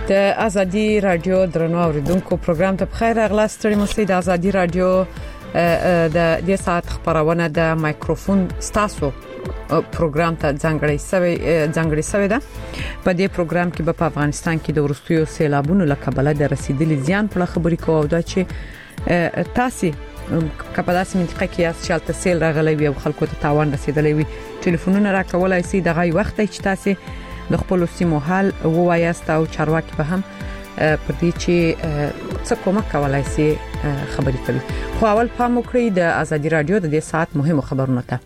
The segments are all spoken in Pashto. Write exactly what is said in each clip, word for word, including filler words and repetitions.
د ازادي رادیو درنو اوریدونکو پروګرام ته بخیر اغلاس ستړي مو سي د ازادي رادیو د دې ساعت خبرونه د مایکروفون ستاسو پروګرام ته ځانګړی سوي ځانګړی سوي ده په دې پروګرام کې په افغانستان کې د ورستیو سیلابونو لکبله د رسیدلي زیان په خبري کوو دا چې تاسو کپداسي منطقه کې اس شالت سیل راغلی وي او خلکو ته تاوان رسیدلی وي ټلیفونونه راکولای شي دغه وخت چې تاسو د خپل سیمو حال ووایاست او چارواکي به هم پر دې چې څه کومه کولای شي خبرې کوي خو اول پام وکړئ د ازادي رادیو د دې ساعت مهمه خبرونه ته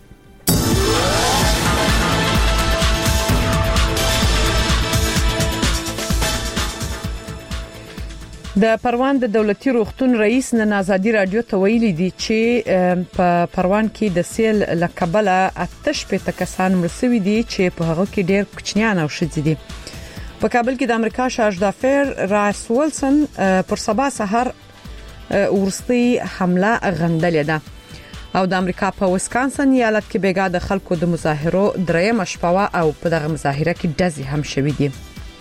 د پروان د دولتي روغتون رئیس نن ازادي رادیو ته ویلي دي چې په پروان کې د سیل لکبله اتش په تکسان مرسوي دي چې په هغه کې ډېر کوچنیان او شذ دي په کابل کې د امریکا شاهد دافر رایس ولسن پر سبا سحر ورستي حمله غندلې ده او د امریکا په ویسکانسن ایالت کې بیګا د خلکو د مظاهرو درېم شپه او په دغه مظاهره کې دزي هم شوې دي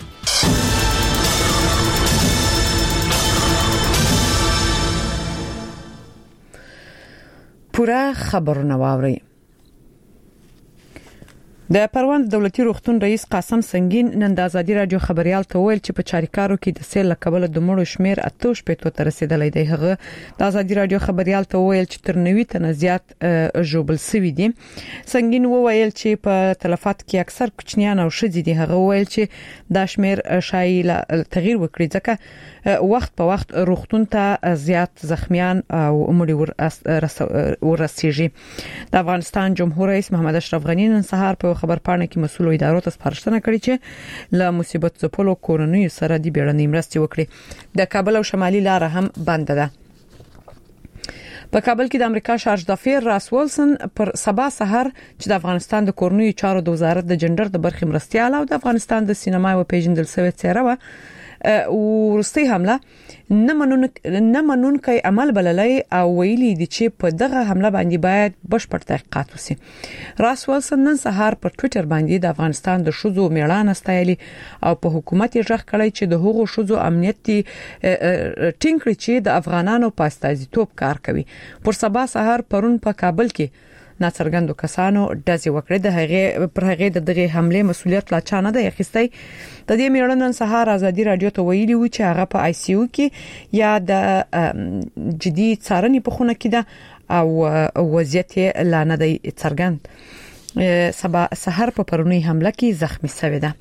پورا خبرونه واوري د پروان دولتي روغتون رئیس قاسم سنگین نن د ازادي رادیو خبريال ته ویل چې په چاریکارو کې د سیل لکبله د مړو شمیر اتوش په تو رسیدلې دی هغه د ازادي رادیو خبريال ته ویل چې تر نوي تنه زیات جوبل سوي دي سنگین وویل چې په تلفات کې اکثر کوچنیان او شذ دي هغه ویل چې د شمیر شایل تغییر وکړي ځکه وخت په وخت روغتون ته زیات زخمیان او مړي ورسیږي د افغانستان جمهور رئیس محمد اشرف غنی نن سهار په خبر پاڼه کې مسؤل ادارو ته سپارښتنه کړې چې له مصیبت ځپلو کورنۍ سره د بیړنۍ مرستې وکړي د کابل او شمالي لار هم بند ده په کابل کې د امریکا شارج دافیر راس ولسن پر سبا سحر چې د افغانستان د کورنۍ چارو د وزارت د جندر د برخې مرستيال او د افغانستان د سینما او پیژندل شوی څیره و ورستي حمله نه منون نه منون کوي عمل بللای او ویلي دي چې په دغه حمله باندې باید بشپړ تحقیقات وشي راس ولسن نن سهار په ټوئیټر باندې د افغانستان د شوزو میړانه ستایلی او په حکومت یې ځخ کړی چې د هغو شوزو امنیت ټینګ کړي چې د افغانانو په استازیتوب کار کوي پر سبا سهار پرون په کابل کې ناڅرګندو کسانو دزي وکړه د هغه پر هغه د دغه حمله مسولیت لا چانه ده اخیستي د دې میړنن سهار ازادي رادیو ته ویلي و چې هغه په آی سی یو کې یا د جدي څارنې په خونه کې ده او وضعیت لا نه دی څرګند سبا سحر په پرونی حمله کې زخمی شوی ده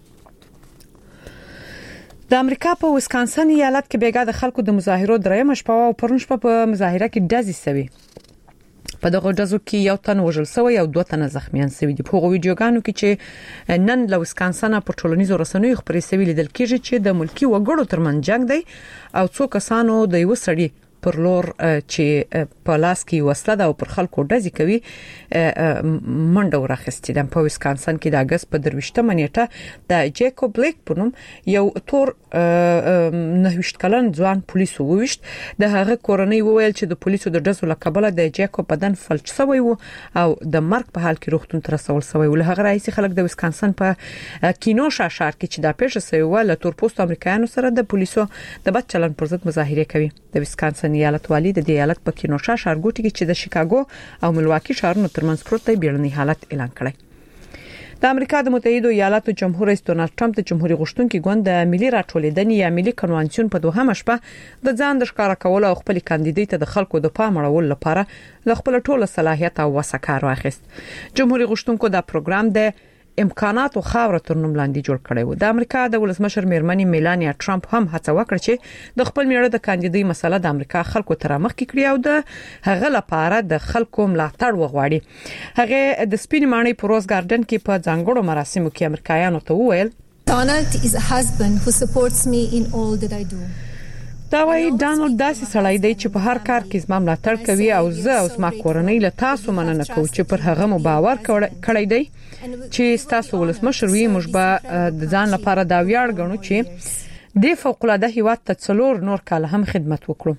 د امریکا په ویسکانسن ایالت کې بیګا د خلکو د مظاهرو درېم شپه او پرون شپه په مظاهره کې دزي شوی په دغه ډزو کې یو تن وژل شوی او دوه تنه زخمیان شوی دي په ویډیوګانو کې چې نن له ویسکانسن په ټولنیزو رسنیو خبرې شوی لیدل کېږي چې د ملکی وګړو ترمنځ جنگ دی او څو کسانو د یو سړي پر لور چې په لاس کې وسله ده او پر خلکو ډزې کوي منډه ورخستې ده په ویسکانسن کې د اگست په درويشتمه نیټه د جیکوب بلیک په نوم یو تور نهويشت کلن ځوان پولیسو وویشت د هغه کورنۍ وویل چې د پولیسو د ډزو لکبله د جیکوب بدن فلج شوی وو او د مرګ په حال کې روغتون تر رسول شوی ول هغه رئیس خلک د ویسکانسن په کینوشا ښار کې چې دا پیښه شوی و له تور پوسټ امریکایانو سره د پولیسو د بد چلن پر ضد مظاهره کوي د ویسکانسن ایالت والی د ایالت په کینوشا ښارګوټي کې چې د شیکاګو او ملواکی ښارونو ترمنځ پروت دی بیړنی حالت اعلان کړی د امریکا د متحده ایالاتو جمهور رئیس ډونالد ټرمپ د جمهوریت غوښتونکو ګوند د ملي راټولېدنې یا ملي کنوانسیون په دوهمه شپه د ځان د ښکارا کول او خپل کاندیدټ ته د خلکو د پام اړول لپاره ل خپل ټوله صلاحیت او وسکار واخیست جمهوریت غوښتونکو دا پروګرام د امکانات او خاور تر نوم لاندې جوړ کړی و د امریکا د ولسمشر میرمنې میلانیا ټرمپ هم هڅه وکړه چې د خپل میړه د کاندیدۍ مسله د امریکا خلکو تر مخ کې کړی او د هغه لپاره د خلکو ملاتړ وغواړي هغه د سپین ماڼۍ په روز ګارډن کې په ځانګړو مراسمو کې امریکایانو ته وویل Donald is a husband who supports me in all that I do دا وایي ډانلډ داسې سړی دی چې په هر کار کې زما ملاتړ کوي او زه او زما کورنۍ له تاسو مننه کوم چې پر هغه مو باور کړی دی چې تاسو ولسمشر وي موږ به د ځان لپاره دا ویاړ ګڼو چې د فوق العاده هیواد ته څلور نور کال هم خدمت وکړو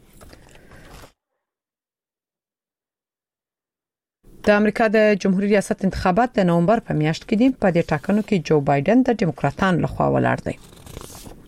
د امریکا د جمهوریت ریاست انتخابات د نومبر په میاشت کې دي په دې ټاکنو کې جو بایدن د ډیموکراتانو لخوا ولاړ دی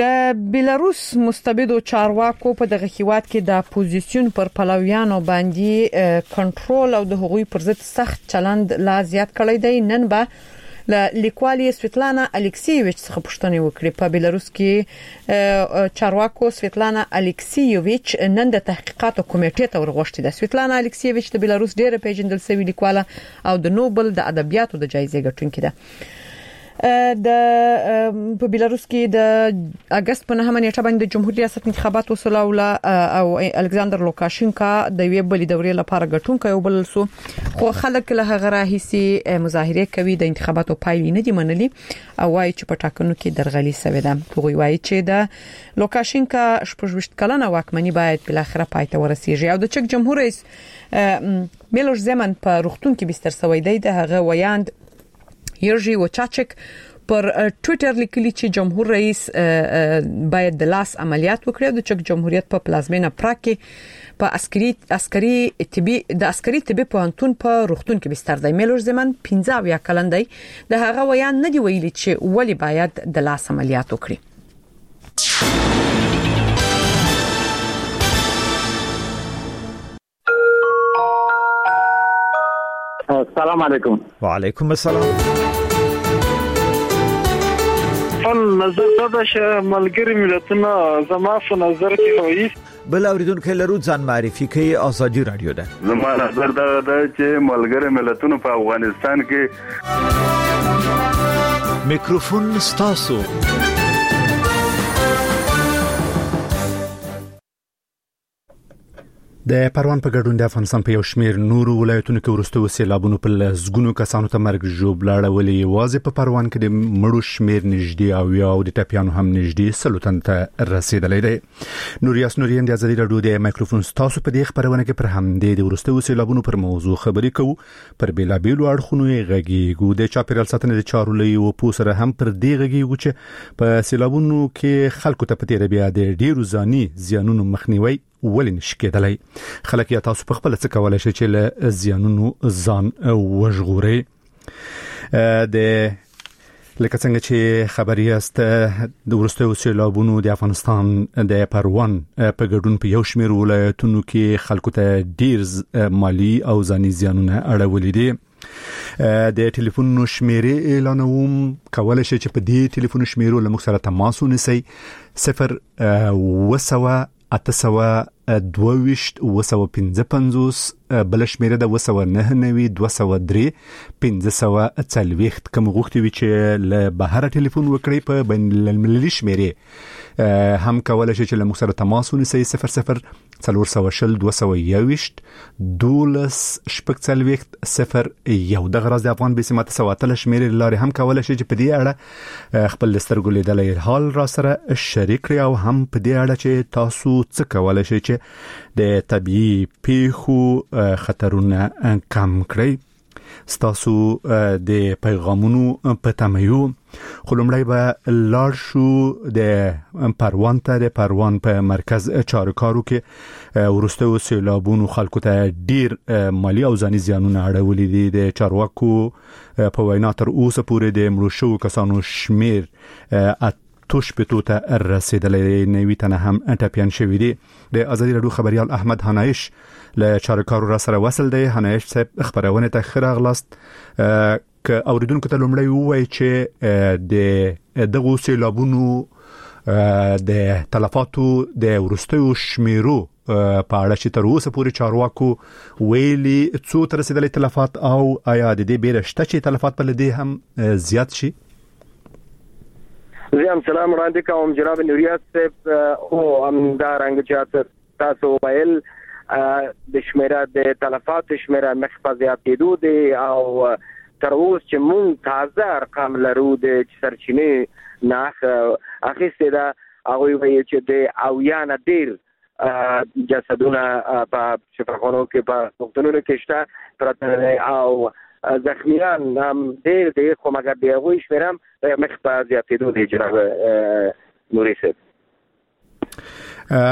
د بیلاروس مستبدو چارواکو په دغه هیواد کې د اپوزیسیون پر پلویانو باندې کنټرول او د حقوقي پر ضد سخت چلند لا زیات کړی دی. نن به ل لیکوالي سویتلانا الکسیویچ څخه پوښتنه وکړه. په بیلاروس کې چارواکو سویتلانا الکسیویچ نن د تحقیقاتو کمیټې ته ورغوښتي ده. سویتلانا الکسیویچ د بیلاروس ډیره پیژندل شوی لیکواله او د نوبل د ادبیاتو د جایزې ګټونکې ده. د په بیلاروس کې د اگست په نهمه نیټه باندې د جمهوریت ریاست انتخابات وسول او الکساندر لوکاشینکا د وی بل دورې لپاره ګټونکي او بل سو خو خلک له هغه راهيسي مظاهره کوي د انتخاباتو پایلې نه دي منلي او وايي چې په ټاکنو کې درغلي سوي ده. هغوی وايي چې د لوکاشینکا شپږ کلنه واکمني باید بل اخره پای ته ورسیږي او د چک جمهور رئیس میلوش زمن په روغتون کې بستر سوی دی. د هغه ویاند یرژی وچاچک پر ټوئیټر لیکلی چې جمهور رئیس باید د لاس عملیات وکړي. د چک جمهوریت په پلازمینه پراګ کې په عسکري عسکري طبي د عسکري طبي پوهنتون په روغتون کې بستر دی. میلوش زمن پنځه اویا کلن دی. د هغه ویان نه دی ویلي چې ولی باید د لاس عملیات وکړي. السلام علیکم. وعلیکم السلام. فن نظر دا چې ملګری ملتونه زما په نظر کې وایي بل اوریدونکو لرو ځان معرفي کوي. ازادي رادیو ده. زما نظر دا ده چې ملګری ملتونه په افغانستان کې میکروفون ستاسو. د پروان په ګډون د افغانستان په یو شمیر نورو ولایتونو کې ورسته سیلابونو په لزګونو کسانو ته مرګ ژوبلاړه ولې واځي. په پروان کې د مړو شمیر نږدې او یا د ټپیانو هم نږدې سلوتن ته رسیدلې ده. نوریاس نورین د ازادي رادیو د میکروفون ستاسو په دې خبرونه کې پر همدې د ورسته سیلابونو پر موضوع خبرې کوو. پر بیلابیلو اړخونو غږیږو. د چاپیریال ساتنې د چارو لې او پوسره هم پر دې غږیږو چې په سیلابونو کې خلکو ته پته بیا د ډیرو ځاني زیانونو مخنیوي ولې نشي کېدلای. خلک یا تاسو په خپل څه کولای شئ چې له زیانونو ځان وژغورئ. د لکه څنګه چې خبري است د ورستیو سیلابونو د افغانستان د پروان په ګډون په یو شمېر ولایتونو کې خلکو ته ډیر مالی او ځاني زیانونه اړولې دي. د ټلیفون شمیرې اعلانوم. کولای شئ چې په دې ټلیفون شمیرو له موږ سره تماس ونیسئ. صفر وسوه اته سوه دوه ویشت اوه سوه پنځه پنځوس بل شمیره د اوه سوه نهه نوي دوه سوه درې پنځه سوه څلوېښت. کوم غوښتي وي چې له بهر ټلیفون وکړي په بین المللي شمیرې هم کولای شي چې له موږ سره تماس ونیسئ. صفر صفر څلور سوه شل دوه سوه یوویشت دولس شپږ څلوېښت صفر یو. دغه راز د افغان بسمت سوه اتل شمیرې لارې هم کولای شي چې په دې اړه خپل سترګو لیدلې حال را سره شریک کړئ او هم په دې اړه چې تاسو څه کولای شئ چې د طبيعي پیښو خطرونه کم کړئ. ستاسو د پیغامونو په تمایو خلومړی به لاړ شو د پروان ته. د پروان په مرکز چارکارو کې ورسته سیلابونو خلکو ته ډیر مالی او ځاني زیانونه اړولې دي. د چارواکو په وینا تر اوسه پورې د مړو شوو کسانو شمیر توش پتو ته رسیدلې نوي تنه هم ټپیان شوی دي. د ازادي رادیو خبريال احمد هنایش له چارکارو را سره وصل دی. هنایش صاحب خبرونه ته خیر اغلاست. ک اوریدونکو ته لومړی وایي چې د دغه سیلابونو د تلفاتو د ورستیو شمیرو په اړه چې تر اوسه پورې چارواکو ویلي څو تر رسیدلې تلفات او آیا د دې بیره شته چې تلفات په لدی هم زیات شي؟ زم سلام وړاندې کوم جناب نوریات صاحب. او همدارنګه چې تاسو ویل د شمیره د تلفات شمیره مخ په زیاتېدو دي او تر اوسه چې مونږ تازه ارقام لرو د سرچینې نه اخیسته ده. هغه وایي چې د اویا نه ډیر جسدونه په شفاخانو کې په وختونو کې شته پراته او زخمیان هم ډیر دي خو مګر د هغوی شمېره هم مخ په زیاتېدو دی جناب نوري صاحب.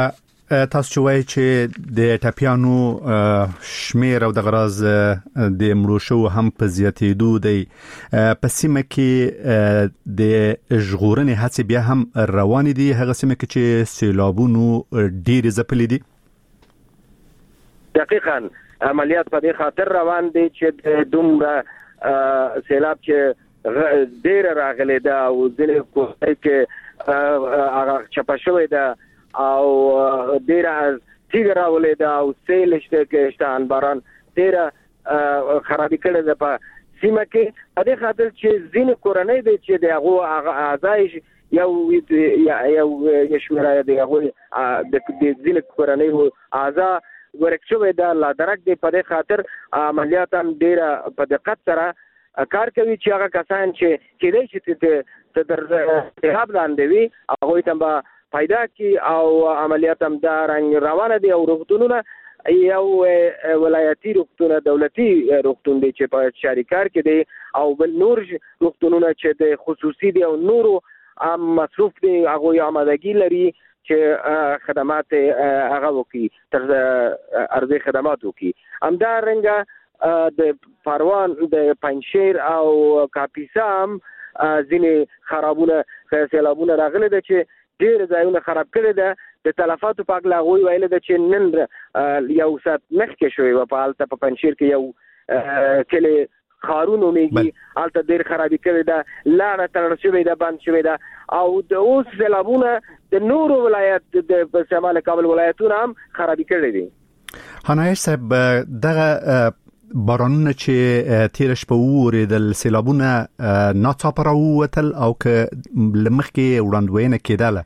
تاسو چې وایي چې د ټاپیانو شمیر او د غراز د مړو شو هم په زیاتېدو دی په سیمه کې د ژغورنې هڅې بیا هم روانې دي هغه سیمه کې چې سیلابونو ډېر ځپلي دي. دقیقاً عملیات په دې خاطر روان دي چې دومره سیلاب چې ډېر راغلی ده او ځینې کوټې کې هغه چپه شوې ده او ډیره تیګ راولې دا او سیل شته کې شتان باران ډیره خرابې کړې ده په سیمه کې په دې خاطر چې ځینې کورنۍ دي چې دغه اعضای یو یو یشمره دی هغه د ځینې کورنۍ اعضا ورکشوي دا لا درک دی په دې خاطر عملیات هم ډیره په دقت سره کار کوي چې هغه کسان چې کېدای شي ته تر استحاب لاندې وي هغه ته پیدا کی او عملیات هم دا رنګ روانه دي او روغتونونه یو ولایتي روغتون دولتي روغتون دی چې په شریکار کې دی او بل نور روغتونونه چې د خصوصي دي او نورو هم مصروف دي هغه آمادګي لري چې خدمات هغه وکي تر ارزي خدمات وکي همدا رنګه د پروان د پنځشیر او کاپیسا هم ځینې خرابونه سیلابونه راغلي دي چې ډېر ځایونه خراب کړي ده د تلفاتو په اړه غوي ویل ده چې نن یو سات مخکې شوی و په حالت په پنځشیر کې یو کلی خارونو میږي حالت ډېر خرابې کړي ده لاره تړل شوې ده بند شوې ده او د اوس سیلابونه د نورو ولایت د شمال کابل ولایتونو هم خرابې کړي دي. هنایش صاحب دغه بارانونه چې تیر شپه وریدل سیلابونه ناڅاپه راووتل او که لمخکې وړاندوینه کېدله؟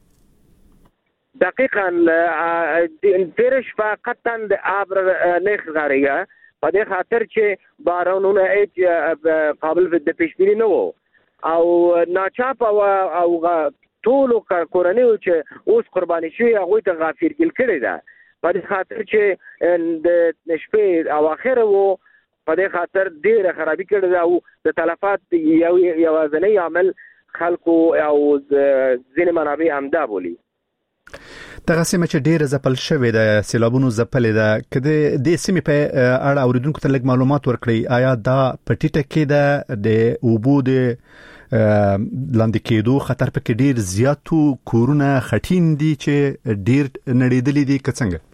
دقیقاً تیر شپه قطعاً د آب نخ غاریه په دې خاطر چې بارانونه هیڅ قابل د پیشبیني نه وو او ناچاپه او ټولو کورنیو چې اوس قرباني شوي هغوی ته غافرګل کړی ده په دې خاطر چې د شپې اواخر وو په دې خاطر ډېر خرابې کړي ده او د تلفات یو یوازینی عمل خلکو او ځینې منابع همدا بولي. دغه سیمه چې ډېر ځپل شوې ده سیلابونو ځپلې ده که د دې سیمې په اړه اورېدونکو ته لږ معلومات ورکړئ آیا دا په ټیټه کې ده د اوبو د لاندې کېدو خطر پکې ډېر زیات و کورونه خټین دي چې ډېر نړېدلي دي که څنګه؟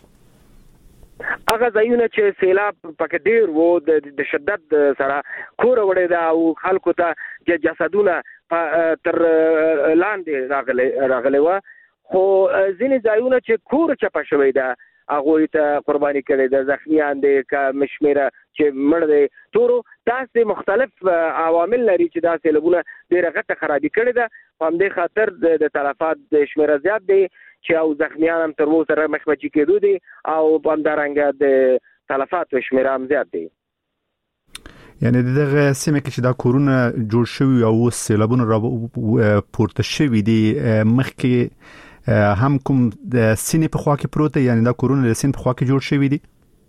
هغه ځایونه چې سیلاب پکې ډېر وو د شدت سره کور وړي ده او خلکو ته جسدونه تر لاندې راغلي راغلي و خو ځینې ځایونه چې کور چپه شوی ده هغوی ته قرباني کړي ده زخمیان دي که مشمېره چې مړ دي ټولو داسې مختلف عوامل لري چې دا سیلابونه ډېره غټه خرابي کړې ده په همدې خاطر د تلفات د شمېره زیات دی چې او زخمیان هم تر اوسه مخمچي کېدو دي او په همدارنګه د تلفاتو شمېره هم زیات دی. یعنی دغه سیمه کې چې دا کورونه جوړ شوي او اوس سیلابونه را پورته شوي دي مخکې هم کوم د سینې په خوا کې پروت دی یعنی دا کورونه د سیند په خوا کې جوړ شوي دي؟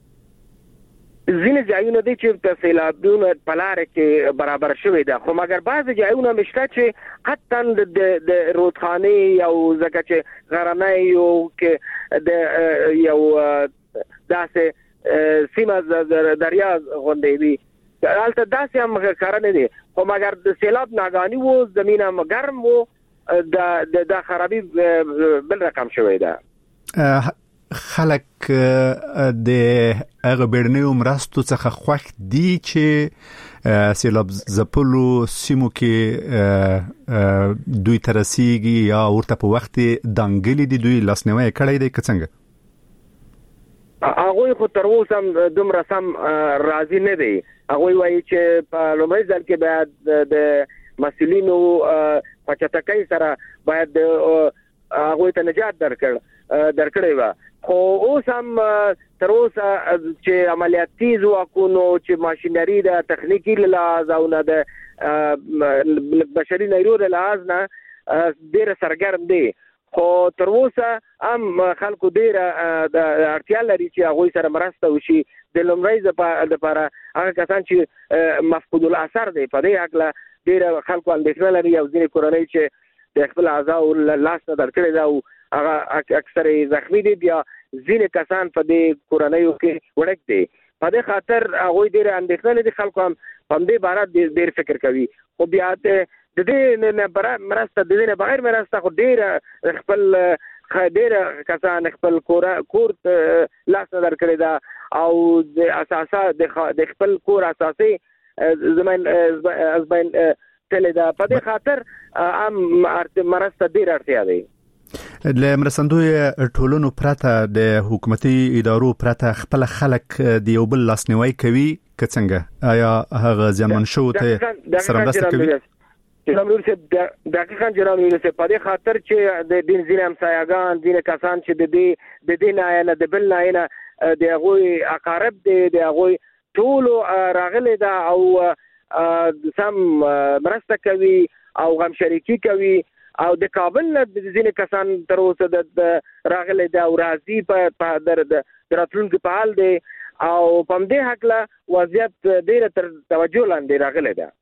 ځینې ځایونه دي چې د سیلابونو په لاره کې برابر شوي ده خو مګر بعضې ځایونه مشته چې قطعا د رودخانې او ځکه چې غرنی یو کې د یو داسې سیمه دریا غوندې وي هلته داسې هم ښکاره نه دي خو مګر د سیلاب ناګاني وو زمین هم ګرم وو د د خرابي بل رقم شوی ده. خلک د هغه بیړنیو مرستو څخه خوښ دي چې سیلاب ځپلو سیمو کې دوی ته رسیږي یا ورته په وخت دانګلي دي دوی لاسنیوی کړی دی که څنګه؟ هغوی خو تر اوسه هم دومره سم راضي نه دی. هغوی وایي چې په لومړي ځل کې باید د مسؤلینو په چټکۍ سره باید هغوی ته نجات درکړ درکړی وه خو اوس هم تر اوسه چې عملیاتي ځواکونو چې ماشینري د تخنیکي له لحاظ او نه د بشري نیرو له لحاظ نه ډېره سرګرم دی خو تر اوسه هم خلکو ډېره د اړتیا لري چې هغوی سره مرسته وشي د لومړي دپاره هغه کسان چې مفقود الاثر دی په دې هکله ډېره خلکو اندېښنه لري او ځینې کورنۍ چې د خپل اعضاو لاس نه درکړې ده او هغه اکثر زخمی دي بیا ځینې کسان په دې کورنیو کې وړک دي. په دې خاطر هغه ډېر اندېښنه دي، خلکو هم په دې باره ډېر فکر کوي. خو بیا د دې نه مرسته د دې نه بغیر مرسته خو ډېر خپل ډېر کسان خپل کور کور لاس در کړی دا او د اساسا د خپل کور اساسي زمين ازبین تل دا په دې خاطر ام مرسته ډېر اړتیا دی. له مرستندوی ټولونو پرته د حکومتي ادارو پرته خپل خلک د یو بل لاسنیوي کوي که څنګه؟ آیا هغه ځمن شو ته سره مرسته کوي؟ جناب نور صاحب دقیقاً جناب نور صاحب په دې خاطر چې د دین ځینې همسایه‌ګان ځینې کسان چې د دې د دین نه د بل نه د هغه اقارب دي د هغه ټول راغلي دا او سم مرسته کوي او غم شریکی کوي او د کابل نه ځینې کسان تر اوسه د راغلي دا او راځي په در دراتلونکو په حال دي او په دې حق لا وضعیت ډېر تر توجه لاندې راغلي ده.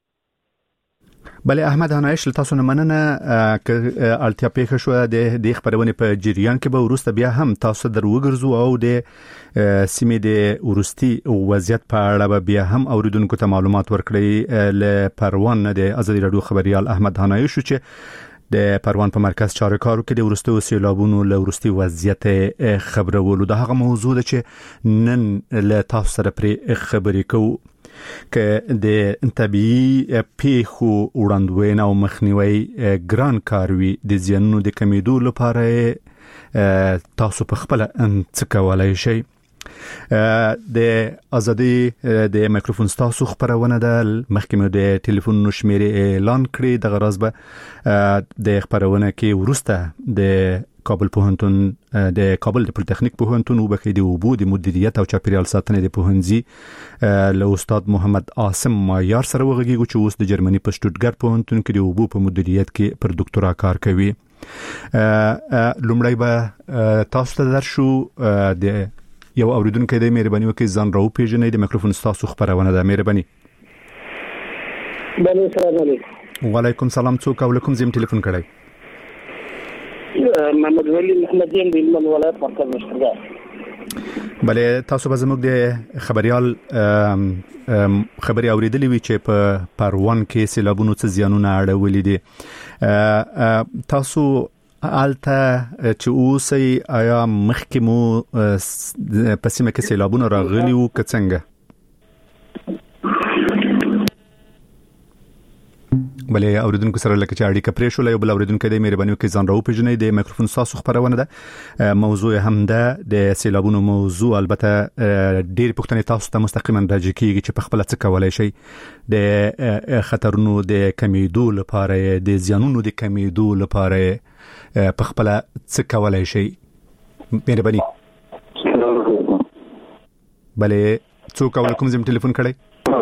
بله احمد هنایش تاسو نه مننه ک التیا پیښه شو د د خبرونه په جریان کې به ورسته بیا هم تاسو در وګرځو او د سیمې د ورستي وضعیت په اړه بیا هم اوریدونکو ته معلومات ورکړي. ل پروان د ازادي رادیو خبريال احمد هنایش چې د پروان په مرکز چارکارو کې د ورستو سیلابونو له ورستي وضعیت خبرولو د هغه موضوع ده چې نن له تاسو سره پرې خبرې کوو که د طبيعي پیښو وړاندوینه او مخنیوي ګران کاروي د زیانونو د کمیدو لپاره تاسو په خپل څه کولای شئ. د ازادي د مایکروفون تاسو خبرونه د محکمې د ټلیفون نشمیره اعلان کړی د غرض به د خبرونه کې ورسته د کابل پوهنتون د کابل د پولیټیکنیک پوهنتون او بخې د وبو د مدیریت او چاپیریال ساتنې د پوهنځي له استاد محمد عاصم مایار سره وغږیږو چې اوس د جرمني په شټوټګارت پوهنتون کې د وبو په مدیریت کې پر ډاکټورا کار کوي. لومړی به تاسو ته درشو د یو اوریدونکو د مهرباني وکړئ ځان راو پیژنئ. د میکروفون تاسو خبرونه ده مهرباني. بله السلام علیکم. وعلیکم السلام. څوک او کوم زم ټلیفون کړی؟ محمد ولی محمد یم د هلمند ولایت مرکز مشترک. بله تاسو به زموږ د خبريال خبري اوریدلې وی چې په پروان کې سیلابونو څخه زیانونه اړولې دي. تاسو آلته چې اوسئ آیا مخکې مو په سیمه کې سیلابونه راغلي وو که څنګه؟ بله اوریدونکو سره لکه چې اړیکه پرې شو. یو بل اوریدونکو د مهرباني وکړئ ځان راو پیژنئ. د میکروفون تاسو خبرونه ده موضوع هم ده د سیلابونو موضوع. البته ډېر پوښتنې تاسو ته مستقیما راځي کیږي چې په خپل څه کولای شي د خطرونو د کمیدو لپاره د زیانونو د کمیدو لپاره په خپل څه کولای شي. مهرباني. بله څوک او کوم زم ټلیفون کړی؟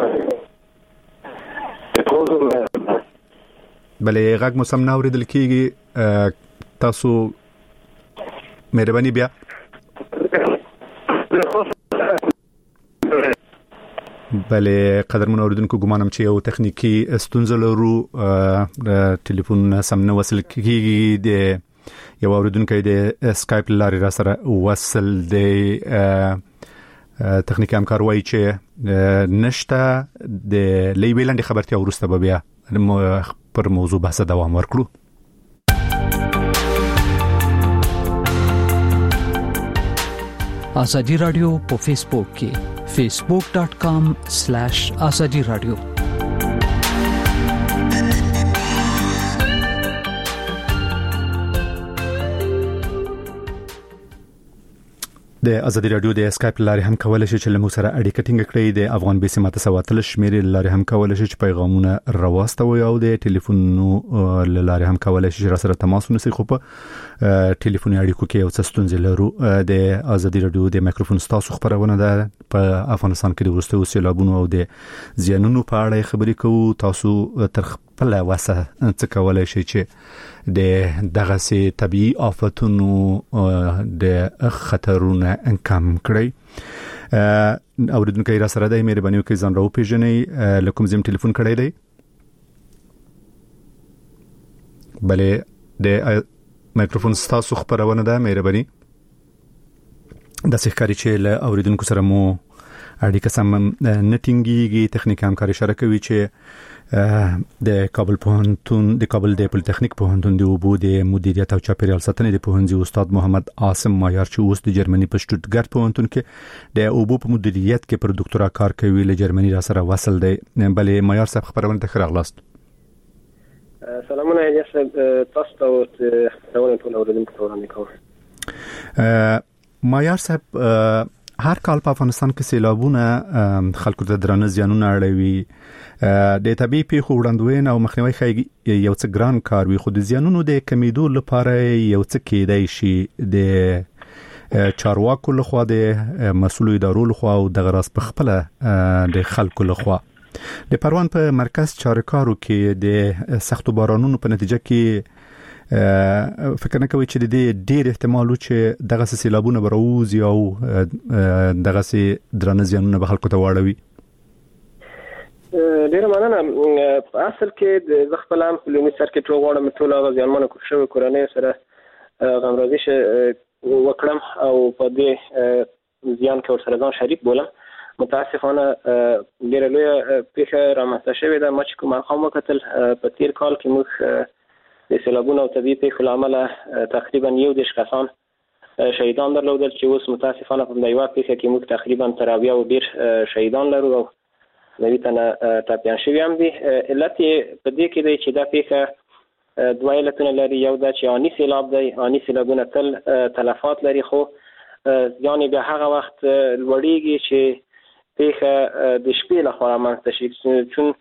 بله غږ مو سم نه اوریدل کیږي. تاسو مهرباني بیا. بله قدرمن اوریدونکو ګمانم چې یو تخنیکی ستونزه لرو ټلیفون سم نه وصل کیږي. د یو اوریدونکو د اسکایپ لاري را سره وصل دی. تخنیکی همکار وایي چې نشته د لیبلند خبرتیا ورسته به بیا پر موضوع بحث دوام ورکړو. ازادي رادیو په فیسبوک کې facebook dot com slash azadi radio. د ازادي رادیو د اسکایپ لاري هم کولای شي چې لمو سره اړیکه ټینګ کړئ. د افغان بیسي ماته سواتل شمیرې لاري هم کولای شي چې پیغامونه راوستوي او د ټلیفون لاري هم کولای شي چې را سره تماس ونیسي. خو په ټلیفوني اړیکو کې یو څه ستونزې لرو. د ازادي رادیو د مایکروفون تاسو خبرونه ده په افغانستان کې د ورستو سیلابونو او د زیانونو په اړه خبرې کوو. تاسو تر خپل واسه څه کولای شي چې د دغه سي طبيعي آفتونو د خطرونه کم کړئ. اوریدونکو را سره د مهرباني وکړئ ځان راو پیژنئ. لکم زم ټلیفون کړی دی. بله د مایکروفون ستاسو خبرونه ده مهرباني د سحکاري چې له اوریدونکو سره مو اړیکه سم نټینګي تخنیک همکاري شریکوي چې د کابل پوهنتون د کابل د پولیټیکنیک پوهنتون د اوبو د مدیریت او چاپیریال ساتنې د پوهنځي استاد محمد عاصم مایار چې اوس د جرمني په شټوتګارت پوهنتون کې د اوبو په مدیریت کې پر ډاکټرا کار کوي له جرمني را سره وصل دی. بلې مایار صاحب خبرونه ته راغلاست. سلامونه یې تاسو ته ټول ټول اوریدونکو ته وړاندې کوم. مایار صاحب هر کال په افغانستان کې سیلابونه خلکو ته درانه زیانونه اړوي د طبيعي پیښو وړاندوین او مخنیوي خایي یو څه ګران کار وي خو د زیانونو د کمیدو لپاره یو څه کېدای شي د چارواکو لخوا د مسؤل ادارو لخوا او د غراس په خپل د خلکو لخوا د پروان په مرکز چارکارو کې د سختو بارانونو په نتیجه کې فکر نه کوي چې د دې ډېر احتمال و چې دغه سیلابونه بروز او دغه سي درنه زیانونه به خلکو ته واړوي. ډېر مننه. په اصل کې د خپل هم لومړي سر کې ټول غواړم ټول هغه زیانمنه کوم شوی کورنۍ سره غمرازي وکړم او په دې زیان کې ورسره ځان شریک بولم. متاسفانه ډېر لوی پیښه رامنځته شوې ده. ما چې کوم مقام وکتل په تیر کال کې موږ د سیلابونو او طبيعي پیښو لامل تقریبا یو دېرش کسان شهیدان درلودل چې اوس متاسفانه په دایوا پیښه کې موږ تقریبا تر اویا او ډېر شهیدان لرو او نوي تنه ټاپیان شوي هم دي. علت په دې کې دی چې دا پیښه دوه علتونه لري. یو دا چې آني سیلاب دی. آني سیلابونه تل تلفات لري خو یعنی به هغه وخت لوړیږي چې پیښه د شپې لخوا رامنځته شي چون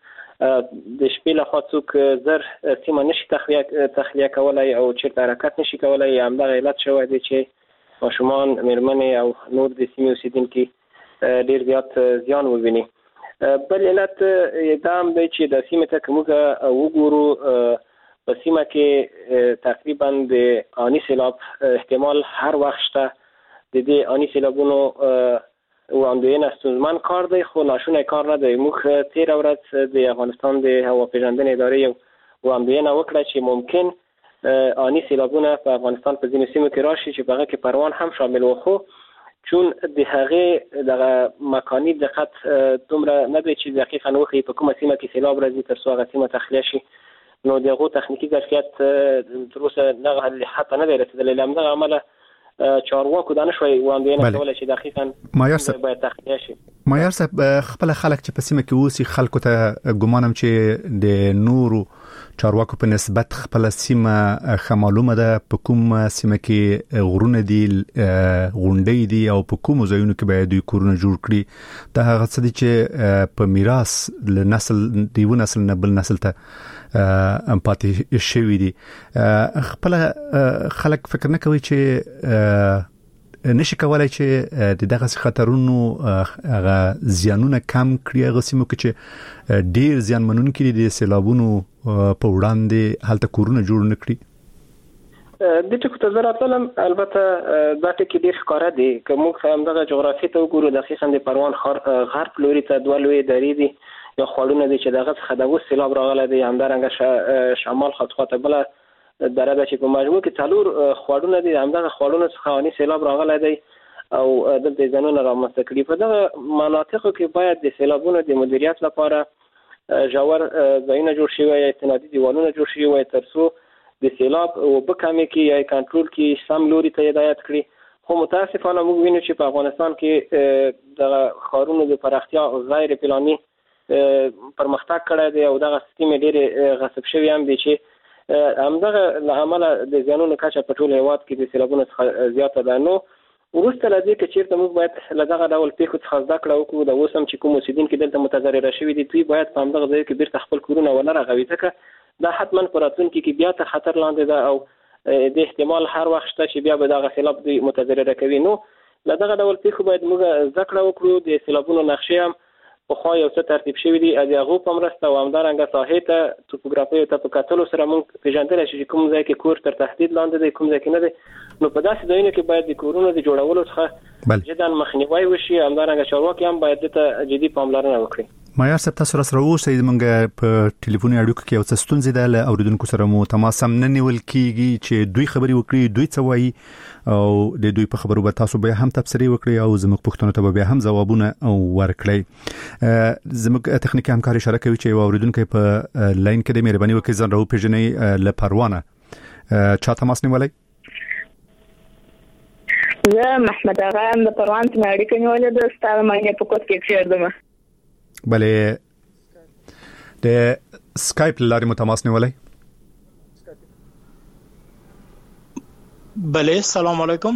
د شپې لخوا څوک زر سیمه نشي تخلیه تخلیه کولای او چیرته حرکت نشي کولای. همدغه علت شوی دی چې ماشومان مېرمنې او نور د سیمې اوسیدونکي ډېر زیات زیان وویني. بل علت دا هم دی چې د سیمې ته که موږ وګورو په سیمه کې تقریبا د آني سیلاب احتمال هر وخت شته. د دې آني سیلابونو وړاندوینه ستونزمن کار دی خو ناشونی کار نه دی. موږ تیر ورځ د افغانستان د هوا پیژندنې ادارې یو وړاندوینه وکړه چې ممکن آني سیلابونه په افغانستان په ځینو سیمو کې راشي چې په هغه کې پروان هم شامل و خو چون د هغې دغه مکاني دقت دومره نه دی چې دقیقا وښیي په کومه سیمه کې سیلاب راځي تر څو هغه سیمه تخلیه شي نو د هغو تخنیکي ظرفیت تر اوسه دغه حتی نه دی رسېدلی. له همدغه امله چارواکو دا نشوي وړاندوینه کولای شي دقیقاً باید تخلیه شي. مایار صاحب خپل خلک چې په سیمه کې اوسي خلکو ته ګمانم چې د نورو چارواکو په نسبت خپل سیمه خمالومه ده په کوم سیمه کې غرونه دي غونډې دي او په کوم ځایونو کې باید دوی کورونه جوړ کړي. دا هغه څه دي چې په میراث له نسل دیو نسل نه بل نسل ته ام پاتې شوی دي. خپل خلک فکر نه کوي چې نشي کولای چې د دغه خطرونو هغه زیانونه کم کړي. هغه سیمو کې چې ډیر زیان منونکي دي سیلابونو په وړاندې هلته کورونه جوړ نه کړي. د ټکو ته زراتلم البته دا ټکی ډیر ښکاره دي که موږ هم دغه جغرافي ته وګورو دقیقاً د پروان غرب لوري ته دوه لوی درې دي یا خوړونه دي چې دغه څخه د اوس سیلاب راغلی دی. همدارنګه شمال خواته بله دره ده چې په مجموع کې څلور خوړونه دي. همدغه خوړونه څخه آني سیلاب راغلی دی او دلته ځانونه رامنځته کړي. په دغه مناطقو کې باید د سیلابونو د مدیریت لپاره ژور ځایونه جوړ شي وي، استنادي دیوالونه جوړ شي وي تر څو د سیلاب اوبه کمې کړي یا کنټرول کړي سم لوري ته هدایت کړي. خو متاسفانه موږ وینو چې په افغانستان کې دغه ښارونو د پراختیا غیر پلاني پرمختګ کړی دی او دغه سیمې ډېرې غصب شوي هم دي چې همدغه له امله د زیانونو کچه په ټول هېواد کې د سیلابونو څخه زیاته ده. نو وروسته له دې که چېرته موږ باید له دغه ډول پیښو څخه زده کړه وکړو د اوس هم چې کوم اوسېدونکي دلته متضرره شوي دي دوی باید په همدغه ځایو کې بیرته خپل کورونه ونه رغوي ځکه دا حتما په راتلونکي کې بیا تر خطر لاندې ده او د احتمال هر وخت شته چې بیا به دغه سیلاب دوی متضرره کوي. نو له دغه ډول پیښو باید موږ زده کړه وکړو. د سیلابونو نقشې هم پخوا یو څه ترتیب شوي دي د هغو په مرسته او همدارنګه ساحې ته توپوګرافۍ ته په کتلو سره موږ پېژندلی شو چې کوم ځای کې کور تر تهدید لاندې دی کوم ځای کې نه دی. نو په داسې ځایونو کې باید د کورونو د جوړولو څخه جدا مخنیوی وشي. همدارنګه چارواکي هم باید دې ته جدي پاملرنه وکړي. مایار صاحب تاسو را سره اوسئ زمونږ په ټلیفوني اړیکو کې یو څه ستونزې ده له اوریدونکو سره مو تماس هم نه نیول کیږي چې دوی خبري وکړي دوی څه وایي او د دوی په خبرو به تاسو به هم تبصري وکړي او زموږ پوښتنو ته به هم ځوابونه ورکړي. زموږ تخنیکی همکار اشاره کوي چې اوریدونکو په لاین کې د مهرباني وکړئ ځان راو پیژنې له پروانه چا تماس نیولای؟ زه محمد آغا ام د پروان څخه اړیکه نیولې ده ستاسو معنی په کوټ کې کېږم. بله د سکایپ لارې مو تماس نیولای؟ بله سلام علیکم.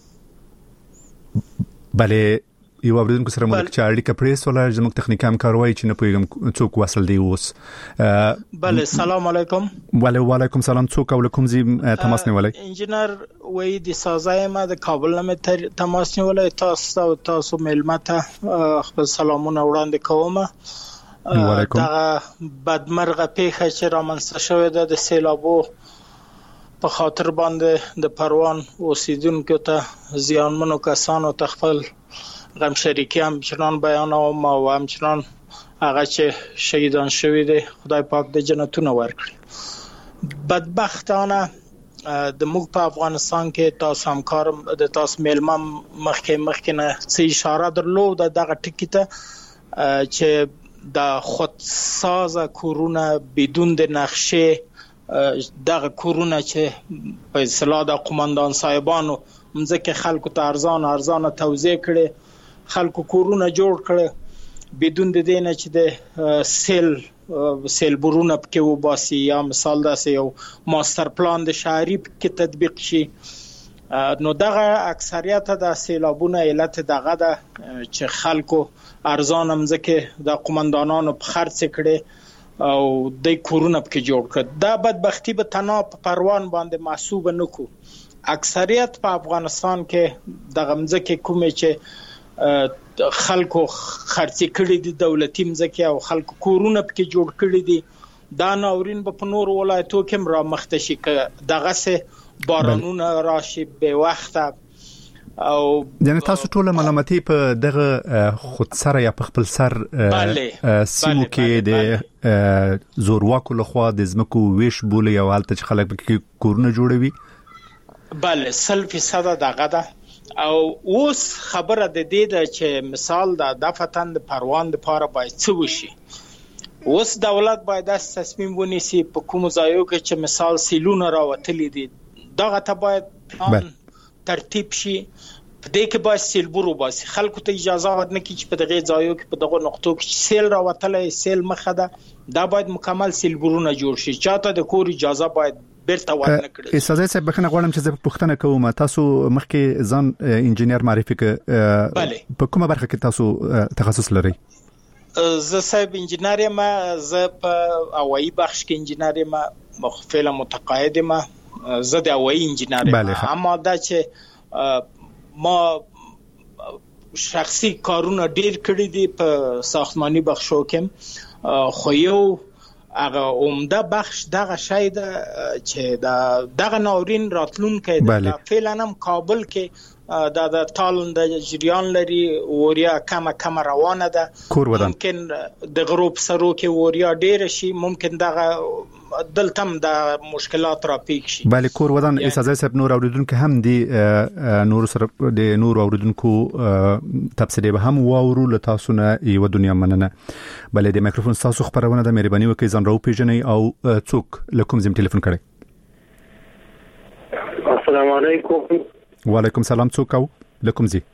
بله یو اوریدونکو سره مو چې اړیکه پریس ولا زموږ تخنیکی همکار وایي چې نه پوهیږم څوک وصل دی اوس. بله سلام علیکم. بله وعلیکم سلام. څوک او کوم ځای تماس نیولای؟ انجینر وای د سازای ما د کابل نه تماس نیولای. تاسو تاسو ملمته خپل سلامونه وړاندې کوم. دا بدمرغه پیښه چې رامنځته شوې ده د سیلابو په خاطر باندې د پروان اوسیدونکو ته زیانمنو کسانو ته خپل غم شریکي هم چنان بیانوم او هم چنان هغه چې شهیدان شوي دي خدای پاک د جنتونو ورکړي. بدبختانه د موږ په افغانستان کې تاسو همکارم د تاسو میلمه مخکې مخکې نه څه اشاره درلوده دغه ټکی ته چې د خودسازه کورونه بدون د نقشه دغه کورونه چې په اصطلاح د قومندان صاحبانو مځکه خلکو ته ارزان ارزان توزیع کړي خلکو کورونه جوړ کړي بدون د دې نه چې د سیل سیل برونه کې وباسي یا مثال داسې یو ماستر پلان د شهري کې تطبیق شي. نو دغه اکثریت د سیلابونه علت دغه ده چې خلکو ارزان مځکه د قومندانانو په خرڅ کړي او د کورونه په جوړ کړ. دا بدبختی به تنها په پروان باندې محسوب نه کو. اکثریت په افغانستان کې د غمځکه کومې چې خلکو خرڅ کړي دي دولتي مځکه او خلکو کورونه په جوړ کړي دي دا ناورین په نور ولایتو کې را مخته شي ک دغه سه بارانونه راشي به وخت او یعنی تاسو ټول ملامتي په دغه خودسره یا په خپل سر سیمو کې د زورواکو لخوا د زمکو ویش بوله یا حالت چې خلک به کورونه جوړوي. بله سل فیصد دغه ده او اوس خبره د دې ده چې مثال د دفتن د پروان د پاره باید څه وشي. اوس دولت باید داس تصمیم ونیسي په کوم ځایو کې چې مثال سیلونه راوتلي دي دغه ته باید پلان ترتیب شي په دې کې باید سیل برو باسي خلکو ته اجازه ورنه کړي چې په دغه ځایو کې په دغه نقطو کې سیل راوتلې سیل مخه ده دا باید مکمل سیل برونه جوړ شي چاته د کور اجازه باید بیرته ورنه کړي. استاد صاحب بخنه غواړم چې زه پوښتنه کوم تاسو مخکې ځان انجینر معرفي ک په کومه برخه کې تاسو تخصص لرئ؟ زه صاحب انجینر یم زه په هوایی بخش کې انجینر یم مخفل متقاعد یم زه د هوایی انجینر یم اما دا چې ما شخصي کارونه ډیر کړی دي په ساختماني بخشو کې خو یو هغه عمده بخش دغه شی ده چې دا دغه ناورین راتلونکي ده فعلا هم کابل کې دا د تالن د جریان لري وریا کمه کمه روانه ده ممکن د غروب سرو کې وریا ډیر شي ممکن دغه دلتم د مشکلات را پیښ شي. بله کور ودان استاد صاحب نور اوریدونکو هم دي نور سره د نور اوریدونکو تفصیل به هم واورو له تاسو نه یو دنیا مننه. بله د میکروفون تاسو خبرونه د مهرباني وکړئ ځان راو پیژنئ او څوک لکم زم ټلیفون کړئ. السلام علیکم. وعلیکم سلام. څوک او لکم زی؟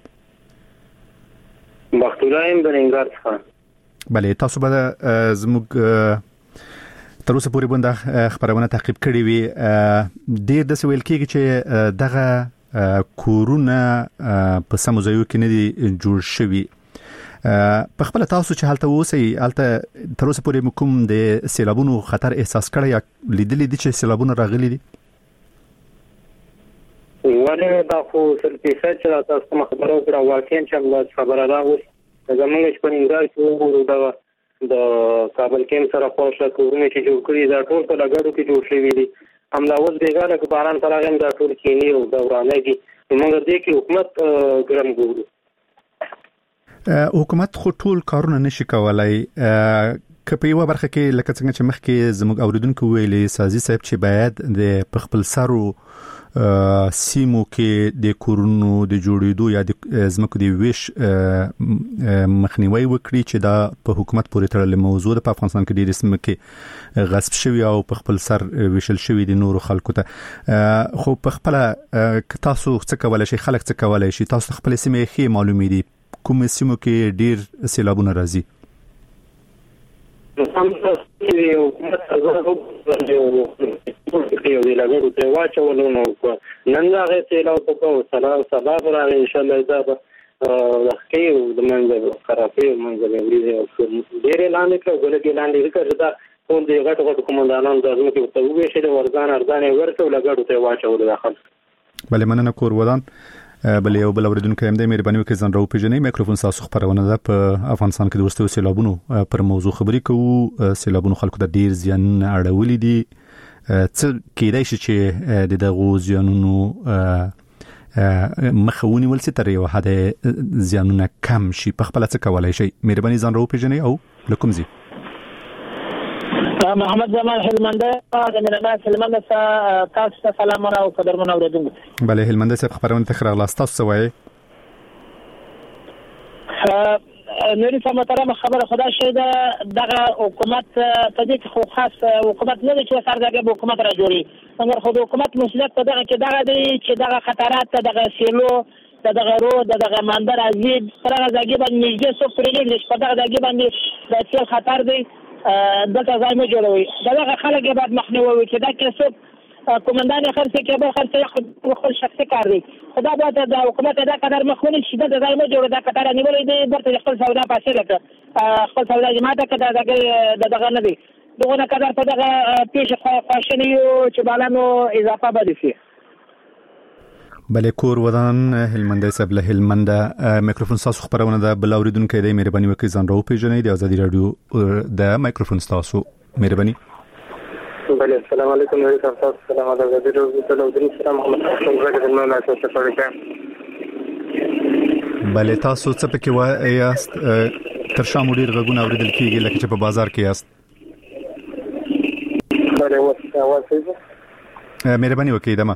بختولایم د ننګرهار څخه. بله تاسو به زموږ تر اوسه پورې باندې خبرونه تعقیب کړې وي ډېر د سویل کېږي چې دغه کورونه په سمو ځایو کې نه دي جوړ شوي. په خپل تاسو چې حالت اوسئ حالت تر اوسه پورې کوم د سیلابونو خطر احساس کړی یا لیدلې دي چې سیلابونه راغلي دي؟ ولې دا خو سل فیصد چې تاسو ما خبرو کړه واقعا چې موږ خبره دا اوس زمونږ په ننګرهار کې وګورو دا د کابل کې سره خوښه کورونه چې جوړ کړي دا ټول په لګړو کې جوړ شوی دي هم دا اوس بیګاره کې باران تراغم دا ټول کې نه او دا ورانه دي موږ دې کې حکومت ګرم ګورو. حکومت خو ټول کارونه نشي کولای که په یو برخه کې لکه څنګه چې مخکې زموږ اوریدونکو ویلي سازي صاحب چې باید د خپل سرو سیمو کې د کورونو د جوړېدو یا د زمکو د ویش مخنیوي وکړي چې دا په حکومت پورې تړلې موضوع ده. په افغانستان کې ډېر سیمې غصب شوی او په خپل سر ویشل شوی د نورو خلکو ته، خو په خپل تاسو څه کولای شي، خلک څه کولای شي؟ تاسو خپل سیمې خې معلومې دي کوم سیمو کې ډېر سیلابونه راځي؟ هم یو یو دی لګو ته واچولو نو نن هغه سیلاب په کو سلام سبا راغی ان شاء الله دا د خیو د منځ خرافي منځ وريږي او ډېر لاندې کې ګلګي لاندې کې دا کوم دی غټ غټ کومندانان د ازمو کې ته وې شه د ورزان ارزان ورته لګړو ته واچولو داخل. بلې مننه کور ودان. بل یو بل اوریدونکو هم د مهرباني وکړئ ځان راو پیژنې. میکروفون تاسو خبرونه ده په افغانستان کې د ورستو سیلابونو پر موضوع خبرې کوو. سیلابونو خلکو ته ډیر زیان اړولې دي. څه کېدای شي چې د دغو زیانونو مخاوني ولسي تر یو حد زیانونه کم شي؟ په خپل څه کولای شي؟ مهرباني ځان راو پیژنې او لکم زی محمد زمان هلمنده د مننه سلمان تاسو ته سلامونه او قدرمنه اوریدونکو. بله هلمنده صاحب خبرونه تخرا غلاست تاسو وایي نوري سمتره خبره خدا شه دغه حکومت ته دې خو خاص حکومت نه چې سر دغه حکومت را جوړي، څنګه خو حکومت مسؤلیت په دغه کې دغه دی چې دغه خطرات دغه سیلو دغه رو دغه مندر ازید پرغه ځای باندې نږدې څو پرېږي چې په دغه ځای باندې د سیل خطر دی دغه ځای نه جوړوي. دغه خلک به مخنیوي وکړي. دا کسب کومندان خرڅ کې به خرڅ خپل شخصي کار دی. خدا به د حکومت دا قدر مخونی شي د ځای نه جوړ دا قطار نیولې دی برته خپل سودا پاسه لکه خپل سودا جماعت کده دغه دغه نه دی دغه قدر په دغه پیش خواشنی چې بالانو اضافه بده شي. بله کور ودان هلمنده صاحب له هلمنده میکروفون تاسو خبرونه ده بل اوریدونکو د مهرباني وکړئ ځان راو پیژنې د ازادي رادیو د میکروفون تاسو مهرباني. بله السلام علیکم نوري تاسو سلام علیکم د دې ټول د سلام محمد حسن زګ د مولا تاسو ته. بله تاسو څه پکې وایاست؟ تر شامو ډیر غږونه اوریدل کیږي لکه چې په بازار کې یاست. بله واسه واسه مهرباني وکړئ دمه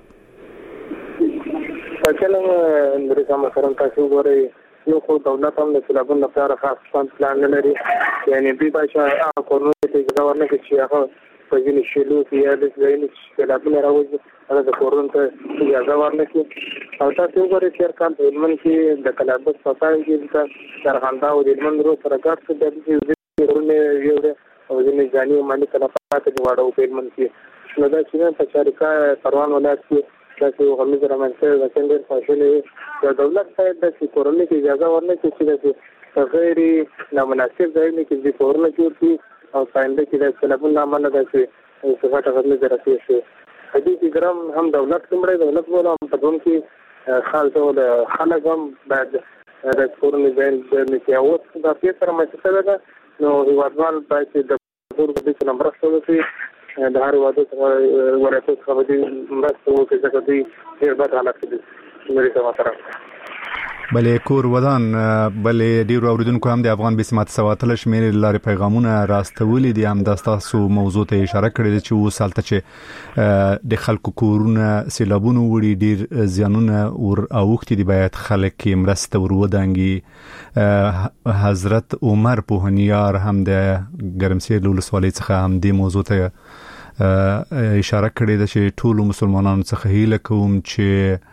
فکرم نوري کوم سره تاسو غوړی یو خو دولت هم د سیلابونو لپاره خاص پلان نه لري، یعنی به باشه کورونه ته ځای ورنه کې چې هغه په ځینې شیلو کې یا د ځینې سیلابونه راوځي هغه د کورونو ته ځای ورنه کې. او تاسو وګورئ چې کال په هلمند کې د کلابس صفای کې د سرغندا او د هلمند رو سره ګډ څه د دې کورونه یو او ځینې ځاني باندې تلفات جوړاو په هلمند کې نو دا چې په شریکا پروان ولایت کې تاسو غوښمن درمنځ د څنګه فاصله د دولت سره د کورونو کې اجازه ورنه کې چې غیر نامناسب ځای نه کې د کورونو جوړ او څنګه چې د سلبون نامه ده چې څه څه غوښمن درته شي. حدیث ګرام هم دولت کومره دولت بوله هم په کوم کې خالص ول خلک هم بعد د کورونو ځای د میتیاوت د پیسره مڅه ده نو هیوادوال باید د کور د څه نمبر څه وي د هر واده ورته خو دې مرسته وکړي چې دوی ډېر بد حالت دي. نوري سماتره بله کور ودان بله ډیرو اوریدونکو هم د افغان بسمات سواتل شمیر لارې پیغامونه راستولې دي. هم د تاسو موضوع ته اشاره کړې چې وسالته چې د خلکو کورونه سیلابونو وړي ډیر زیانونه ور اوختي دي باید خلک مرسته ور ودانګي. حضرت عمر پوهنیار هم د ګرمسیر ولسوالۍ څخه هم د موضوع ته اشاره کړې ده چې ټول مسلمانانو څخه هیله کوم چې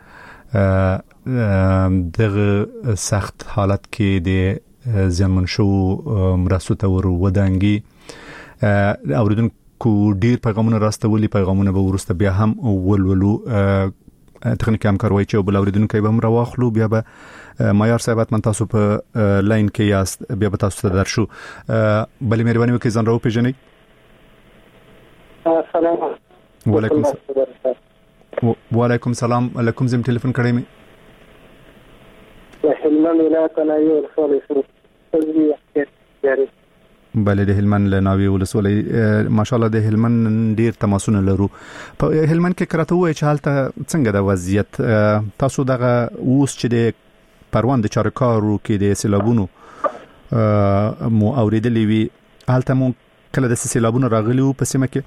دغه سخت حالت کې د زیانمن شو مرستو ته ور ودانګي. اوریدونکو ډیر پیغامونه راستولي، پیغامونه به ورسته بیا هم ولولو. تخنیکی همکار وایي چې بل اوریدونکو به هم راواخلو بیا به مایار صاحب من تاسو په لاین کې یاست بیا به تاسو ته درشو. بلې مهرباني وکړئ ځان راو پیژنئ. السلام وعلیکم السلام. وعلیکم السلام. علیکم زم ټلیفون کړی می هلمند ولایت نه یو ولسوالۍ جاری. بله د هلمند له ناوی ولسوالۍ ماشاءالله د هلمند ډیر تماسونه لرو. په هلمند کې کرته وای چې حالت څنګه د وضعیت تاسو دغه اوس چې د پروان د چارکارو کې د سیلابونو مو اوریدلې وی حالته مو کله د سیلابونو راغلیو په سیمه کې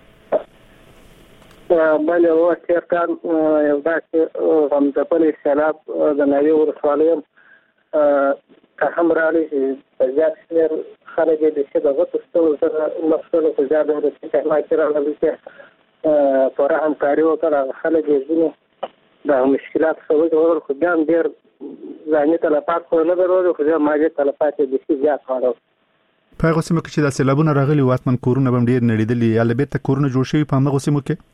بله و تیر کال یو داسې هم د پلې سیلاب د ناوې ولسوالۍ که هم راغلی چې زیات شمېر خلک یې د چې د غټو ستورو سره مخکلو خو زیات د تحماکې راغلي چې پوره همکاري وکړه خلک یې ځینې د مشکلات څه وژغورل خو بیا هم ډېر ځاني تلفات خو نه درلودل خو بیا مالي تلفات یې بیخي زیات واړه په هغو سیمو کې چې دا سیلابونه راغلي وو حتما کورونه به هم ډېر نړېدلي یا له بېرته کورونه جوړ شوي په همدغو سیمو کې